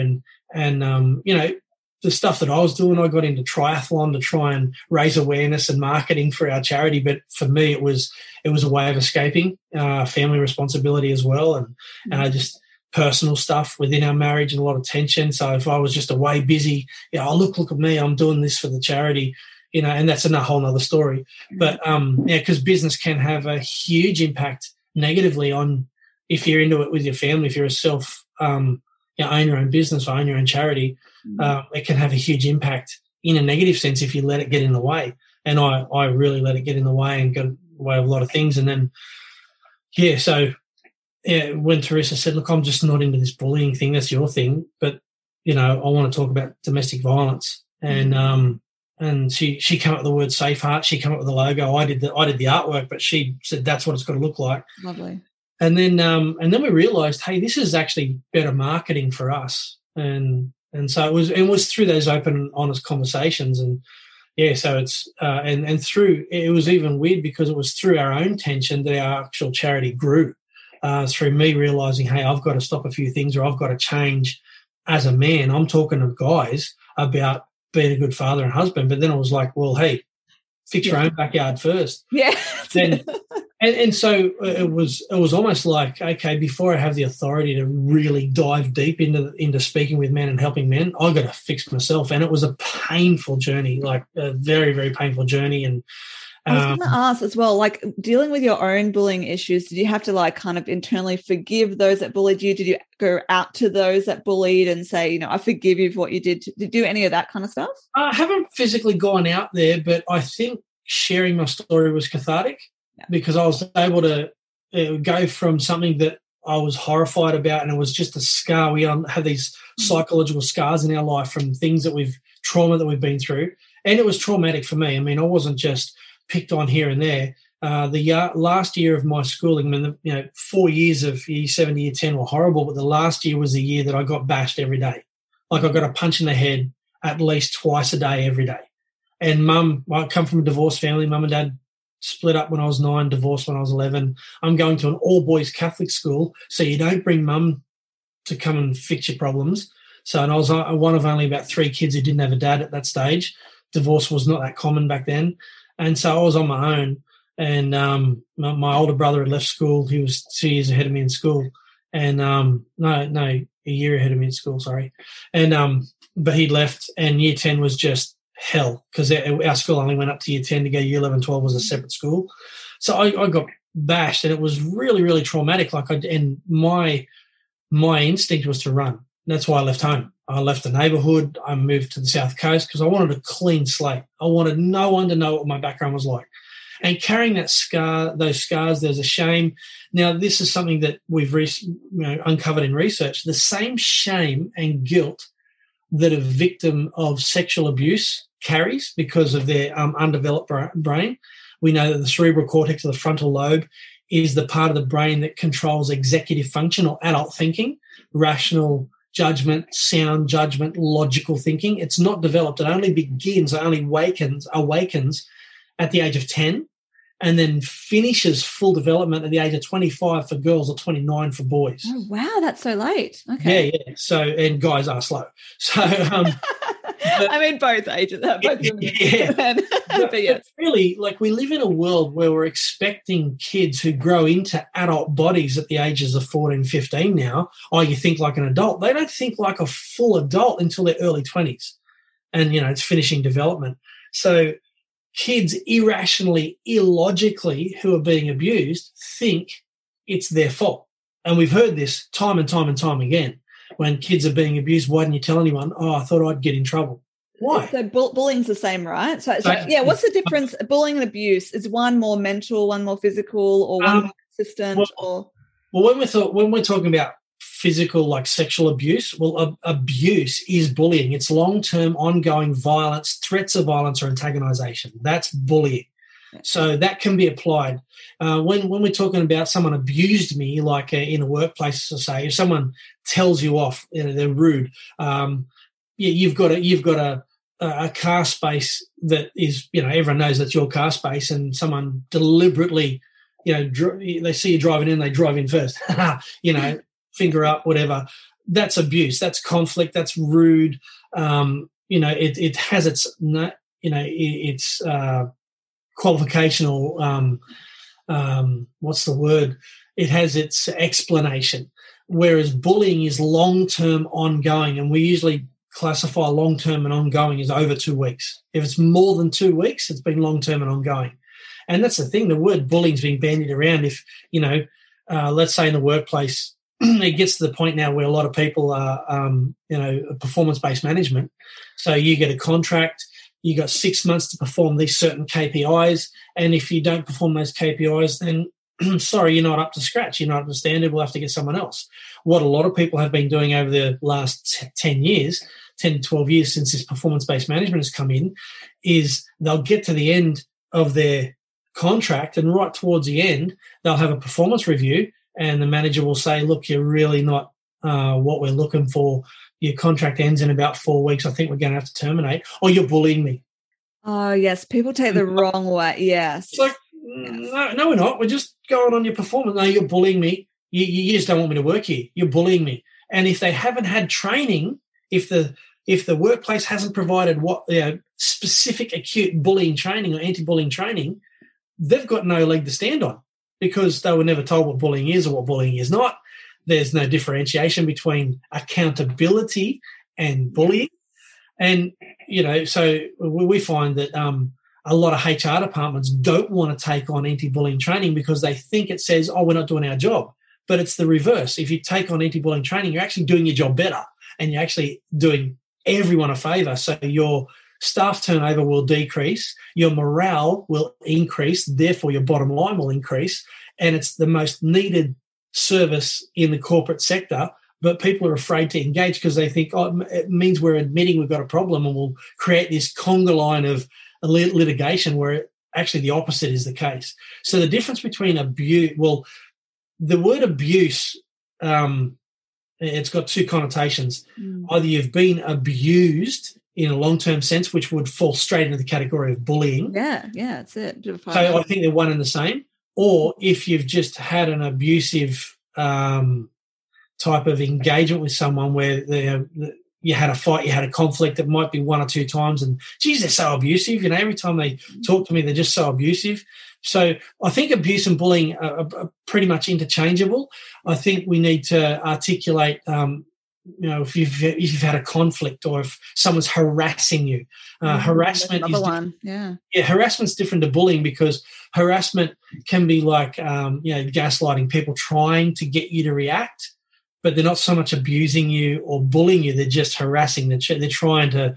[SPEAKER 2] and the stuff that I was doing, I got into triathlon to try and raise awareness and marketing for our charity. But for me, it was a way of escaping family responsibility as well, and just personal stuff within our marriage, and a lot of tension. So if I was just away busy, look at me, I'm doing this for the charity, and that's a whole nother story. But because business can have a huge impact negatively on, if you're into it with your family, if you're a own your own business or own your own charity. It can have a huge impact in a negative sense if you let it get in the way. And I really let it get in the way and got in the way of a lot of things. And then, when Teresa said, look, I'm just not into this bullying thing, that's your thing, but, I want to talk about domestic violence. And she came up with the word Safe Heart. She came up with the logo. I did the artwork, but she said that's what it's got to look like.
[SPEAKER 1] Lovely.
[SPEAKER 2] And then we realised, hey, this is actually better marketing for us. and so it was through those open and honest conversations. And yeah, so it's and through, it was even weird because it was through our own tension that our actual charity grew, through me realizing, hey, I've got to stop a few things, or I've got to change as a man. I'm talking to guys about being a good father and husband, but then it was like, well, hey, fix your own backyard first.
[SPEAKER 1] Yeah.
[SPEAKER 2] Then, and so it was almost like, okay, before I have the authority to really dive deep into speaking with men and helping men, I've got to fix myself. And it was a painful journey, like a very, very painful journey. And
[SPEAKER 1] I was going to ask as well, like dealing with your own bullying issues, did you have to like kind of internally forgive those that bullied you? Did you go out to those that bullied and say, you know, I forgive you for what you did? Did you do any of that kind of stuff?
[SPEAKER 2] I haven't physically gone out there, but I think sharing my story was cathartic, because I was able to go from something that I was horrified about, and it was just a scar. We have these psychological scars in our life from things trauma that we've been through, and it was traumatic for me. I mean, I wasn't just picked on here and there. Last year of my schooling, I mean, 4 years of year 7 to year 10 were horrible, but the last year was the year that I got bashed every day. Like I got a punch in the head at least twice a day, every day. And I come from a divorced family. Mum and dad split up when I was 9, divorced when I was 11. I'm going to an all-boys Catholic school, so you don't bring mum to come and fix your problems. So, and I was one of only about 3 kids who didn't have a dad at that stage. Divorce was not that common back then. And so I was on my own. And my older brother had left school. He was 2 years ahead of me in school. And a year ahead of me in school, sorry. And but he'd left, and year 10 was just hell, because our school only went up to year 10 to go year 11, 12 was a separate school. So I got bashed, and it was really, really traumatic. And my instinct was to run. That's why I left home. I left the neighbourhood. I moved to the South Coast because I wanted a clean slate. I wanted no one to know what my background was like. And carrying those scars, there's a shame. Now, this is something that we've uncovered in research. The same shame and guilt that a victim of sexual abuse carries because of their undeveloped brain. We know that the cerebral cortex of the frontal lobe is the part of the brain that controls executive function or adult thinking, rational judgment, sound judgment, logical thinking. It's not developed. It only awakens at the age of 10, and then finishes full development at the age of 25 for girls or 29 for boys.
[SPEAKER 1] Oh, wow, that's so late. Okay.
[SPEAKER 2] Yeah. So, and guys are slow. So,
[SPEAKER 1] I mean, both ages. Both women. But yes.
[SPEAKER 2] Really, like, we live in a world where we're expecting kids who grow into adult bodies at the ages of 14, 15 now, you think like an adult. They don't think like a full adult until their early 20s. And, it's finishing development. So kids irrationally, illogically, who are being abused think it's their fault. And we've heard this time and time and time again. When kids are being abused, why didn't you tell anyone? Oh, I thought I'd get in trouble. Why?
[SPEAKER 1] So bullying's the same, right? So yeah, what's the difference? Bullying and abuse, is one more mental, one more physical, or one more consistent?
[SPEAKER 2] Well, when we're talking about physical, like sexual abuse, abuse is bullying. It's long-term, ongoing violence, threats of violence or antagonization. That's bullying. So that can be applied. When we're talking about someone abused me, like in a workplace, to say, if someone tells you off, they're rude. You've got a car space that is, everyone knows that's your car space, and someone deliberately, they see you driving in, they drive in first, finger up, whatever. That's abuse. That's conflict. That's rude. It has its qualificational, what's the word? It has its explanation, whereas bullying is long-term, ongoing, and we usually classify long-term and ongoing as over 2 weeks. If it's more than 2 weeks, it's been long-term and ongoing. And that's the thing, the word bullying is being bandied around. If, let's say in the workplace, it gets to the point now where a lot of people are, performance-based management. So you get a contract, you got 6 months to perform these certain KPIs, and if you don't perform those KPIs, then sorry, you're not up to scratch. You're not up to standard. We'll have to get someone else. What a lot of people have been doing over the last 10 to 12 years since this performance-based management has come in, is they'll get to the end of their contract, and right towards the end, they'll have a performance review, and the manager will say, look, you're really not what we're looking for. your contract ends in about 4 weeks. I think we're going to have to terminate, or you're bullying me.
[SPEAKER 1] Oh, yes. People take the wrong way. Yes.
[SPEAKER 2] It's like, no, we're not. We're just going on your performance. No, you're bullying me. You just don't want me to work here. You're bullying me. And if they haven't had training, if the workplace hasn't provided specific acute bullying training or anti-bullying training, they've got no leg to stand on because they were never told what bullying is or what bullying is not. There's no differentiation between accountability and bullying. And, so we find that a lot of HR departments don't want to take on anti-bullying training because they think it says, we're not doing our job. But it's the reverse. If you take on anti-bullying training, you're actually doing your job better and you're actually doing everyone a favour. So your staff turnover will decrease, your morale will increase, therefore your bottom line will increase, and it's the most needed service in the corporate sector, but people are afraid to engage because they think, it means we're admitting we've got a problem and we'll create this conga line of litigation where actually the opposite is the case. So the difference between the word abuse, it's got two connotations. Either you've been abused in a long-term sense, which would fall straight into the category of bullying.
[SPEAKER 1] Yeah, that's it.
[SPEAKER 2] So I think they're one and the same. Or if you've just had an abusive type of engagement with someone where you had a fight, you had a conflict, it might be one or two times, and geez, they're so abusive. Every time they talk to me, they're just so abusive. So I think abuse and bullying are pretty much interchangeable. I think we need to articulate, if you've had a conflict or if someone's harassing you. Harassment is
[SPEAKER 1] one. Yeah,
[SPEAKER 2] harassment's different to bullying because harassment can be like gaslighting, people trying to get you to react, but they're not so much abusing you or bullying you. They're just harassing. They're trying to,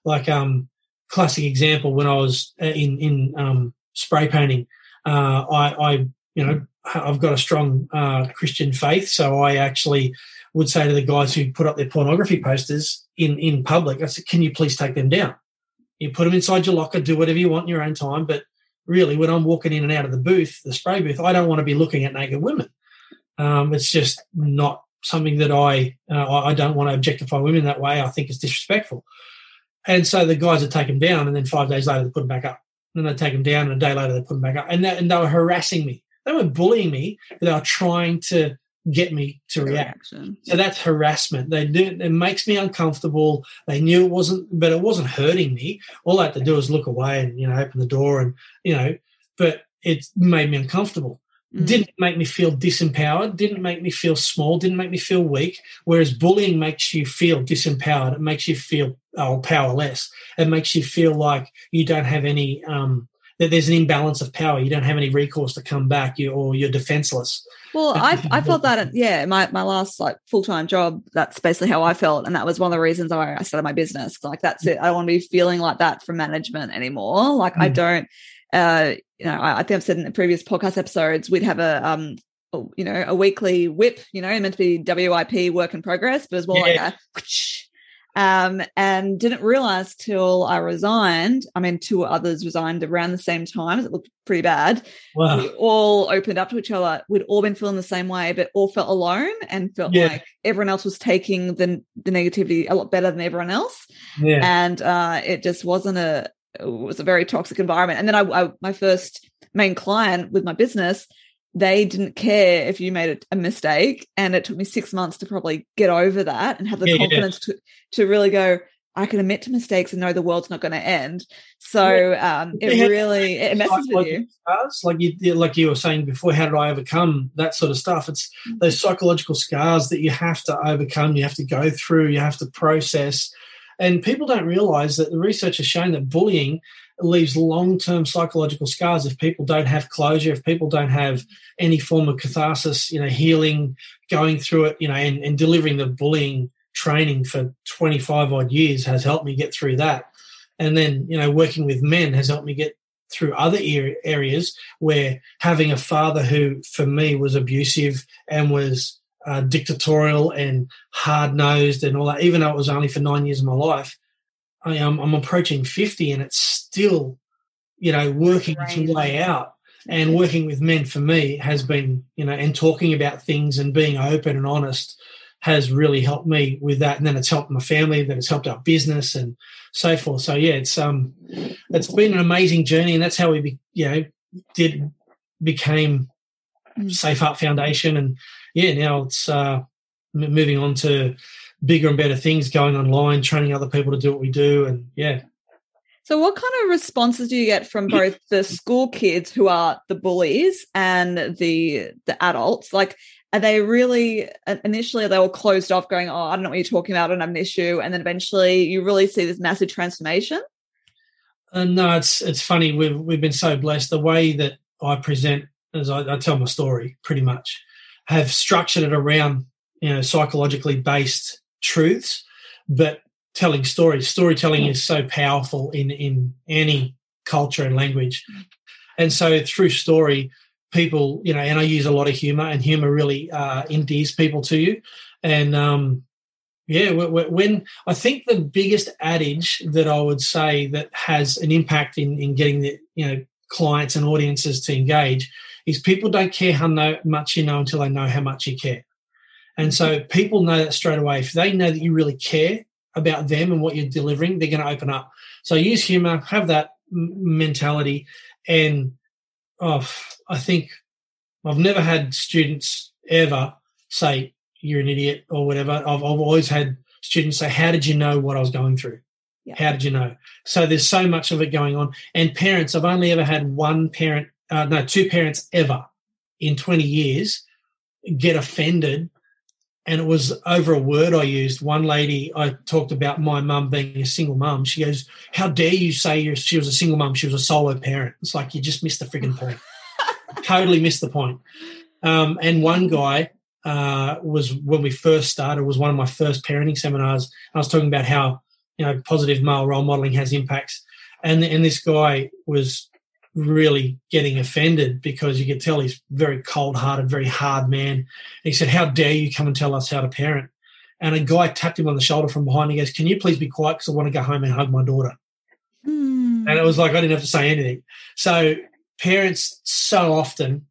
[SPEAKER 2] classic example, when I was in spray painting, I've got a strong Christian faith, so I actually would say to the guys who put up their pornography posters in public, I said, can you please take them down? You put them inside your locker, do whatever you want in your own time, but really when I'm walking in and out of the spray booth, I don't want to be looking at naked women. It's just not something that I don't want to objectify women that way. I think it's disrespectful. And so the guys would take them down, and then 5 days later they put them back up. And then they'd take them down, and a day later they put them back up. And they were harassing me. They weren't bullying me, but they were trying to get me to react. So that's harassment. It makes me uncomfortable. They knew it wasn't hurting me. All I had to do was look away and, open the door and, but it made me uncomfortable. Didn't make me feel disempowered, didn't make me feel small, didn't make me feel weak, whereas bullying makes you feel disempowered. It makes you feel powerless. It makes you feel like you don't have any that there's an imbalance of power. You don't have any recourse to come back, or you're defenseless.
[SPEAKER 1] Well, I felt that, my last full-time job, that's basically how I felt, and that was one of the reasons I started my business. That's it. I don't want to be feeling like that from management anymore. I don't. I think I've said in the previous podcast episodes, we'd have a weekly whip, meant to be WIP, work in progress, but it was more like a and didn't realize till I resigned. I mean, two others resigned around the same time. It looked pretty bad.
[SPEAKER 2] Wow.
[SPEAKER 1] We all opened up to each other. We'd all been feeling the same way, but all felt alone and felt like everyone else was taking the negativity a lot better than everyone else. Yeah. And it just it was a very toxic environment. And then my first main client with my business, they didn't care if you made a mistake. And it took me 6 months to probably get over that and have the confidence to really go, I can admit to mistakes and know the world's not going to end. So it messes with you.
[SPEAKER 2] Scars, like you were saying before, how did I overcome that sort of stuff? It's those psychological scars that you have to overcome, you have to go through, you have to process. And people don't realize that the research has shown that bullying leaves long-term psychological scars if people don't have closure, if people don't have any form of catharsis, healing, going through it, and delivering the bullying training for 25 odd years has helped me get through that. And then, working with men has helped me get through other areas where having a father who, for me, was abusive and was dictatorial and hard-nosed and all that, even though it was only for 9 years of my life, I'm approaching 50 and it's still, working its way out. And working with men for me has been, and talking about things and being open and honest has really helped me with that. And then it's helped my family, then it's helped our business and so forth. So yeah, it's been an amazing journey, and that's how we became Safe Heart Foundation. And yeah, now it's moving on to bigger and better things, going online, training other people to do what we do. And yeah.
[SPEAKER 1] So what kind of responses do you get from both the school kids who are the bullies and the adults? Like, are they really, initially they were closed off going, oh, I don't know what you're talking about, I don't have an issue, and then eventually you really see this massive transformation?
[SPEAKER 2] No, it's funny. We've been so blessed. The way that I present, as I tell my story pretty much, have structured it around, psychologically based truths, but telling stories. Storytelling is so powerful in any culture and language. And so through story, people, and I use a lot of humor, and humor really endears people to you. And when I think the biggest adage that I would say that has an impact in getting the clients and audiences to engage is people don't care how much you know until they know how much you care. And so people know that straight away. If they know that you really care about them and what you're delivering, they're going to open up. So use humor, have that mentality. And I think I've never had students ever say you're an idiot or whatever. I've always had students say, how did you know what I was going through? Yeah. How did you know? So there's so much of it going on. And parents, I've only ever had two parents ever in 20 years get offended. And it was over a word I used. One lady, I talked about my mum being a single mum. She goes, how dare you say she was a single mum? She was a solo parent. It's like, you just missed the frigging point. Totally missed the point. And one guy was, when we first started, was one of my first parenting seminars. I was talking about how, positive male role modelling has impacts. And this guy was really getting offended because you could tell he's very cold-hearted, very hard man. And he said, how dare you come and tell us how to parent? And a guy tapped him on the shoulder from behind. He goes, can you please be quiet because I want to go home and hug my daughter? And it was like I didn't have to say anything. So parents so often,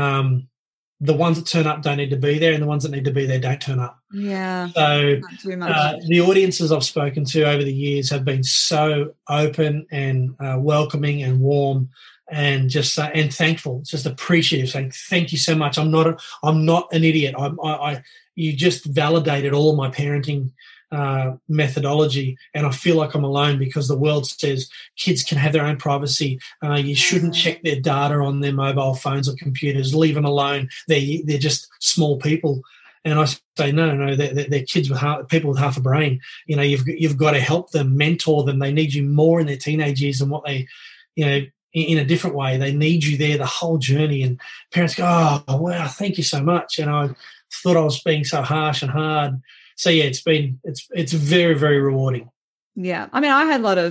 [SPEAKER 2] the ones that turn up don't need to be there, and the ones that need to be there don't turn up.
[SPEAKER 1] Yeah.
[SPEAKER 2] So the audiences I've spoken to over the years have been so open and welcoming and warm, and just and thankful, just appreciative, saying thank you so much. I'm not an idiot. You just validated all my parenting methodology, and I feel like I'm alone because the world says kids can have their own privacy. You shouldn't check their data on their mobile phones or computers. Leave them alone. They're just small people. And I say, no, they're kids with people with half a brain. You've got to help them, mentor them. They need you more in their teenage years than what they, in a different way. They need you there the whole journey. And parents go, oh, wow, thank you so much. And I thought I was being so harsh and hard. So yeah, it's very, very rewarding.
[SPEAKER 1] Yeah, I mean, I had a lot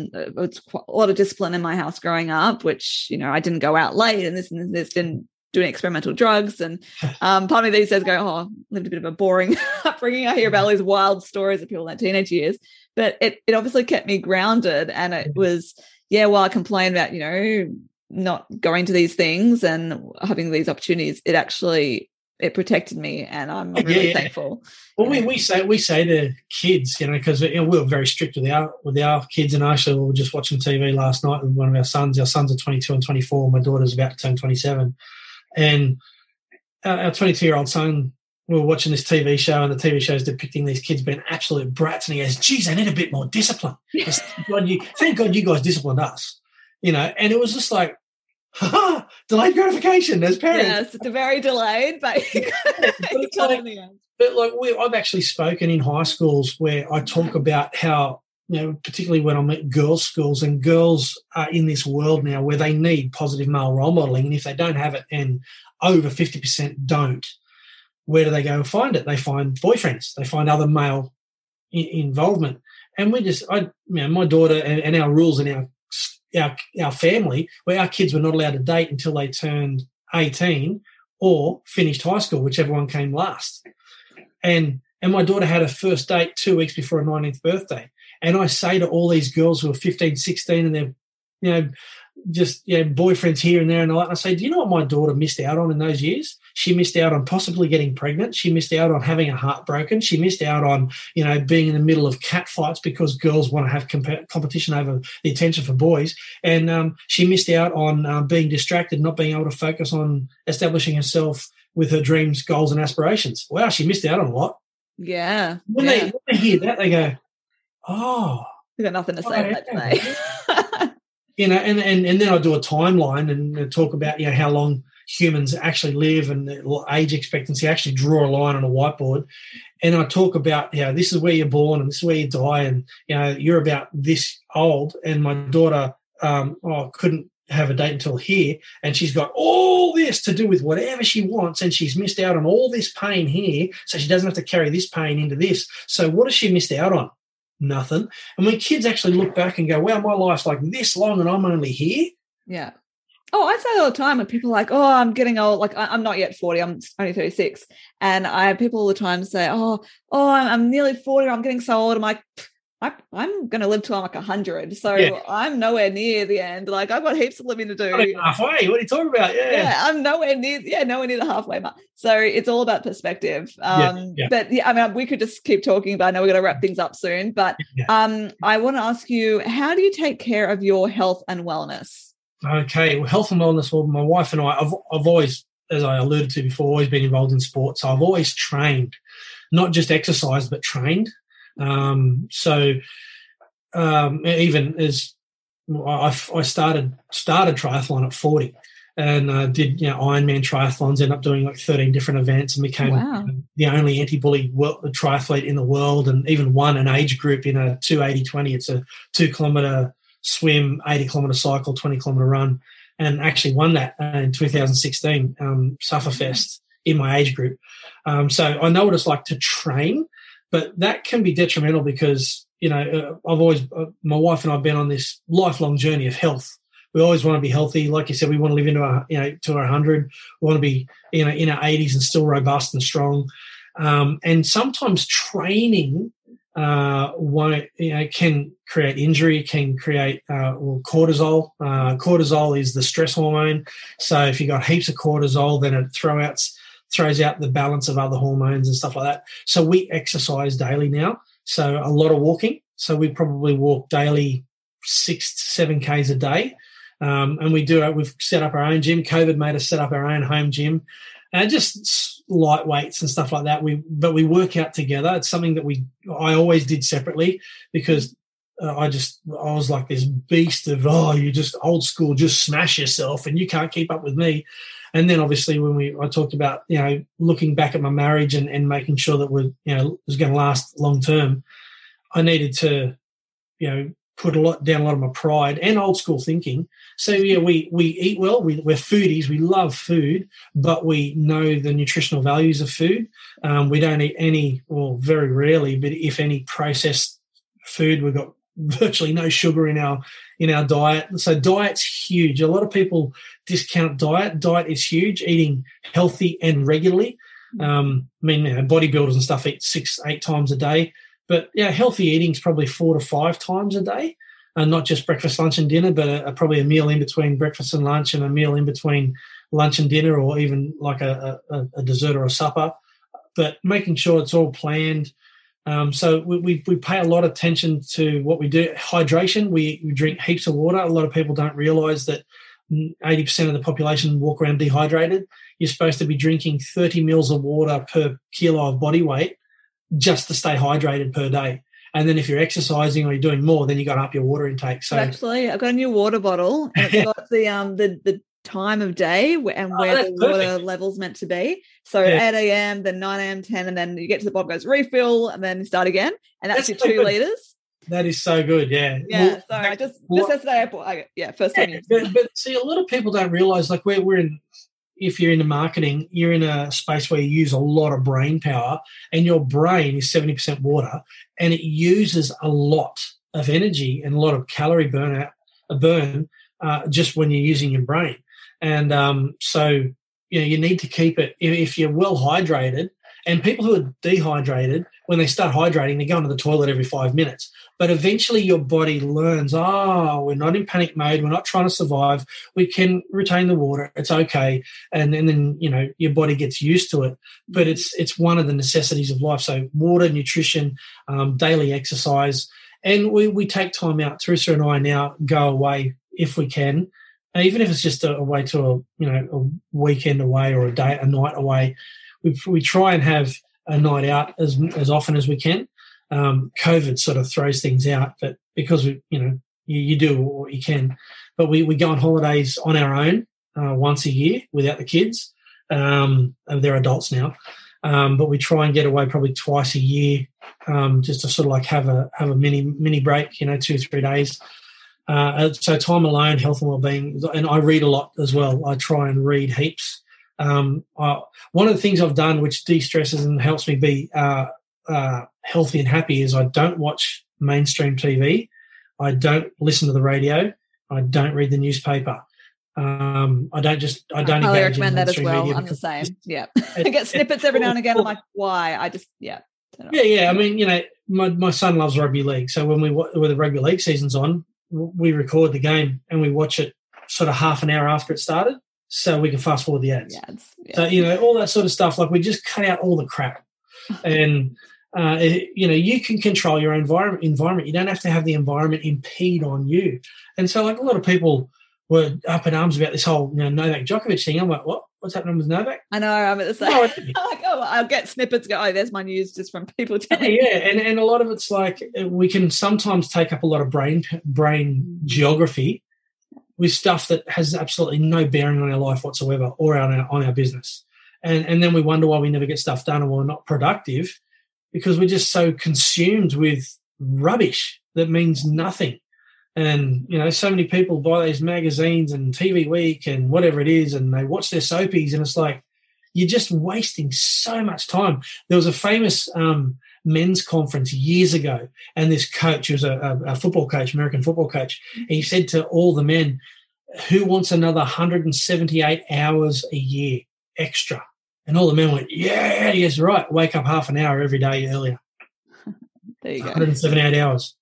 [SPEAKER 1] of discipline in my house growing up, which I didn't go out late, and this didn't doing experimental drugs, and part of me these days go, oh, lived a bit of a boring upbringing. I hear about all these wild stories of people in their teenage years, but it obviously kept me grounded, and it was while I complained about not going to these things and having these opportunities, it protected me, and I'm really thankful.
[SPEAKER 2] Well, we say to kids, because we were very strict with our kids, and actually we were just watching TV last night with one of our sons. Our sons are 22 and 24. My daughter's about to turn 27, and our 22-year-old son, we were watching this TV show, and the TV show is depicting these kids being absolute brats, and he goes, "Geez, I need a bit more discipline." Thank God you guys disciplined us, and it was just like, delayed gratification as parents.
[SPEAKER 1] Yes, it's very delayed, but
[SPEAKER 2] I've actually spoken in high schools where I talk about how, particularly when I'm at girls' schools, and girls are in this world now where they need positive male role modelling, and if they don't have it, and over 50% don't, where do they go and find it? They find boyfriends, they find other male involvement, and my daughter and our rules in our family, where our kids were not allowed to date until they turned 18 or finished high school, whichever one came last. And my daughter had her first date 2 weeks before her 19th birthday. And I say to all these girls who are 15, 16, and they're, just boyfriends here and there and all that. And I say, do you know what my daughter missed out on in those years? She missed out on possibly getting pregnant. She missed out on having her heart broken. She missed out on, being in the middle of cat fights because girls want to have competition over the attention for boys. And she missed out on being distracted, not being able to focus on establishing herself with her dreams, goals, and aspirations. Wow, she missed out on a lot.
[SPEAKER 1] Yeah.
[SPEAKER 2] When they hear that, they go, oh.
[SPEAKER 1] We've got nothing to say about that today.
[SPEAKER 2] And then I do a timeline and talk about, how long humans actually live and the age expectancy. I actually draw a line on a whiteboard, and I talk about, this is where you're born and this is where you die, and, you're about this old. And my daughter couldn't have a date until here, and she's got all this to do with whatever she wants, and she's missed out on all this pain here, so she doesn't have to carry this pain into this. So what has she missed out on? Nothing. And when kids actually look back and go, wow, my life's like this long and I'm only here.
[SPEAKER 1] Yeah. Oh, I say it all the time when people are like, oh, I'm getting old. Like, I'm not yet 40. I'm only 36. And I have people all the time say, I'm nearly 40. I'm getting so old. I'm like, I'm going to live till I'm like 100. So I'm nowhere near the end. Like, I've got heaps of living to do.
[SPEAKER 2] Halfway. What are you talking about?
[SPEAKER 1] Yeah, I'm nowhere near the halfway mark. So it's all about perspective. But we could just keep talking, but I know we're going to wrap things up soon. But I want to ask you, how do you take care of your health and wellness?
[SPEAKER 2] Okay, well, health and wellness. Well, my wife and I, I've always, as I alluded to before, always been involved in sports. So I've always trained, not just exercised, but trained. Even as I started triathlon at 40 and did Ironman triathlons, ended up doing like 13 different events and became the only anti-bully triathlete in the world, and even won an age group in a 280-20. It's a 2-kilometre swim, 80-kilometre cycle, 20-kilometre run, and actually won that in 2016 Sufferfest in my age group. So I know what it's like to train. But that can be detrimental because, I've always, my wife and I have been on this lifelong journey of health. We always want to be healthy. Like you said, we want to live into our, to our 100. We want to be, in our 80s and still robust and strong. And sometimes training can create injury, can create cortisol. Cortisol is the stress hormone. So if you've got heaps of cortisol, then it throws out the balance of other hormones and stuff like that. So we exercise daily now. So a lot of walking. So we probably walk daily 6 to 7 Ks a day. And we've set up our own gym. COVID made us set up our own home gym. Just light weights and stuff like that. But we work out together. It's something that I always did separately because I was like this beast of, you just old school, just smash yourself and you can't keep up with me. And then obviously when I talked about, looking back at my marriage and making sure that it was going to last long term, I needed to, put down a lot of my pride and old school thinking. So we eat well. We're foodies. We love food, but we know the nutritional values of food. We don't eat any, well, very rarely, but if any, processed food. We've got virtually no sugar in our diet. So diet's huge. A lot of people discount diet. Diet is huge. Eating healthy and regularly. Bodybuilders and stuff eat 6-8 times a day. But healthy eating is probably 4 to 5 times a day, and not just breakfast, lunch, and dinner, but probably a meal in between breakfast and lunch, and a meal in between lunch and dinner, or even like a dessert or a supper. But making sure it's all planned. So we pay a lot of attention to what we do. Hydration, we drink heaps of water. A lot of people don't realise that 80% of the population walk around dehydrated. You're supposed to be drinking 30 mils of water per kilo of body weight just to stay hydrated per day. And then if you're exercising or you're doing more, then you got to up your water intake. So
[SPEAKER 1] actually, I've got a new water bottle, and it's got the time of day and where the water level's meant to be. So 8 a.m., then 9 a.m., 10, and then you get to the bottom, goes refill, and then start again. And that's your 2 liters.
[SPEAKER 2] That is so good, yeah.
[SPEAKER 1] Yeah, sorry, just yesterday, first time.
[SPEAKER 2] But see, a lot of people don't realise, like we're in, if you're into marketing, you're in a space where you use a lot of brain power, and your brain is 70% water, and it uses a lot of energy and a lot of calorie burn just when you're using your brain. And so you need to keep it, if you're well hydrated And people who are dehydrated, when they start hydrating, they go into the toilet every 5 minutes. But eventually your body learns, we're not in panic mode. We're not trying to survive. We can retain the water. It's okay. And then, your body gets used to it. But it's one of the necessities of life. So water, nutrition, daily exercise. And we take time out. Teresa and I now go away if we can. And even if it's just away to a weekend away or a night away, we try and have a night out as often as we can. COVID sort of throws things out, but because you do what you can. But we go on holidays on our own once a year without the kids. They're adults now, but we try and get away probably twice a year, just to sort of like have a mini break, 2 or 3 days. So time alone, health and wellbeing, and I read a lot as well. I try and read heaps. One of the things I've done which de-stresses and helps me be healthy and happy is I don't watch mainstream TV. I don't listen to the radio. I don't read the newspaper. I
[SPEAKER 1] highly recommend that as well. I'm the same. Yeah. I get snippets every now and again. I'm like, why? Yeah.
[SPEAKER 2] I mean, my son loves rugby league. So when the rugby league season's on, we record the game and we watch it sort of half an hour after it started so we can fast forward the ads. Yeah. So, all that sort of stuff, like we just cut out all the crap. And, you can control your environment. You don't have to have the environment impede on you. And so, like, a lot of people were up in arms about this whole Novak Djokovic thing. I'm like, what? What's happening with Novak?
[SPEAKER 1] I know. I'm at the same. I'll get snippets. Go, there's my news just from people telling me.
[SPEAKER 2] Yeah, and a lot of it's like we can sometimes take up a lot of brain geography with stuff that has absolutely no bearing on our life whatsoever or on our business. And then we wonder why we never get stuff done or we're not productive because we're just so consumed with rubbish that means nothing. And, so many people buy these magazines and TV Week and whatever it is, and they watch their soapies, and it's like you're just wasting so much time. There was a famous men's conference years ago, and this coach, who was a football coach, American football coach, he said to all the men, who wants another 178 hours a year extra? And all the men went, yeah, yes, right. Wake up half an hour every day earlier.
[SPEAKER 1] There you go.
[SPEAKER 2] 178 hours.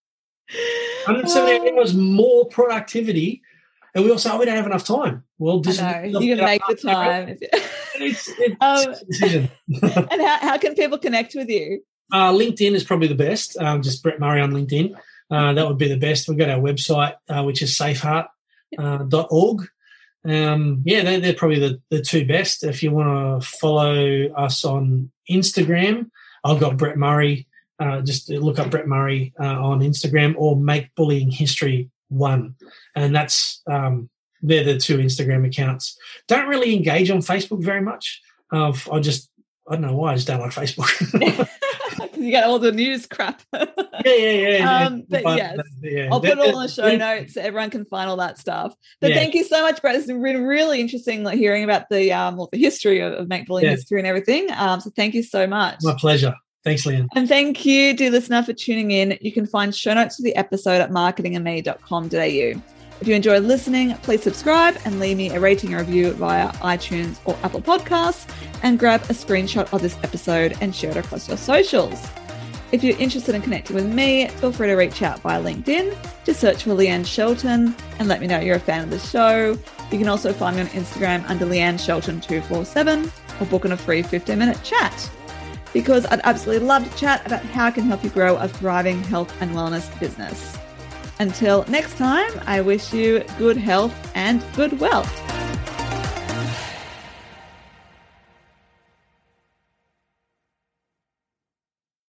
[SPEAKER 2] 178 hours more productivity, and we all say, we don't have enough time. Well,
[SPEAKER 1] you can make the time.
[SPEAKER 2] It's a decision.
[SPEAKER 1] And how can people connect with you?
[SPEAKER 2] LinkedIn is probably the best. Just Brett Murray on LinkedIn. That would be the best. We've got our website, which is safeheart.org. They're probably the two best. If you want to follow us on Instagram, I've got Brett Murray. Just look up Brett Murray on Instagram or Make Bullying History 1. And that's they're the two Instagram accounts. Don't really engage on Facebook very much. I don't know why, I just don't like Facebook.
[SPEAKER 1] Because you get all the news crap.
[SPEAKER 2] Yeah.
[SPEAKER 1] But yes, I'll put it all in the show notes so everyone can find all that stuff. But thank you so much, Brett. It's been really interesting hearing about the history of Make Bullying History and everything. So thank you so much.
[SPEAKER 2] My pleasure. Thanks, Leanne.
[SPEAKER 1] And thank you, dear listener, for tuning in. You can find show notes for the episode at marketingandme.com.au. If you enjoyed listening, please subscribe and leave me a rating or review via iTunes or Apple Podcasts, and grab a screenshot of this episode and share it across your socials. If you're interested in connecting with me, feel free to reach out via LinkedIn. Just search for Leanne Shelton and let me know you're a fan of the show. You can also find me on Instagram under Leanne Shelton 247 or book in a free 15-minute chat, because I'd absolutely love to chat about how I can help you grow a thriving health and wellness business. Until next time, I wish you good health and good wealth.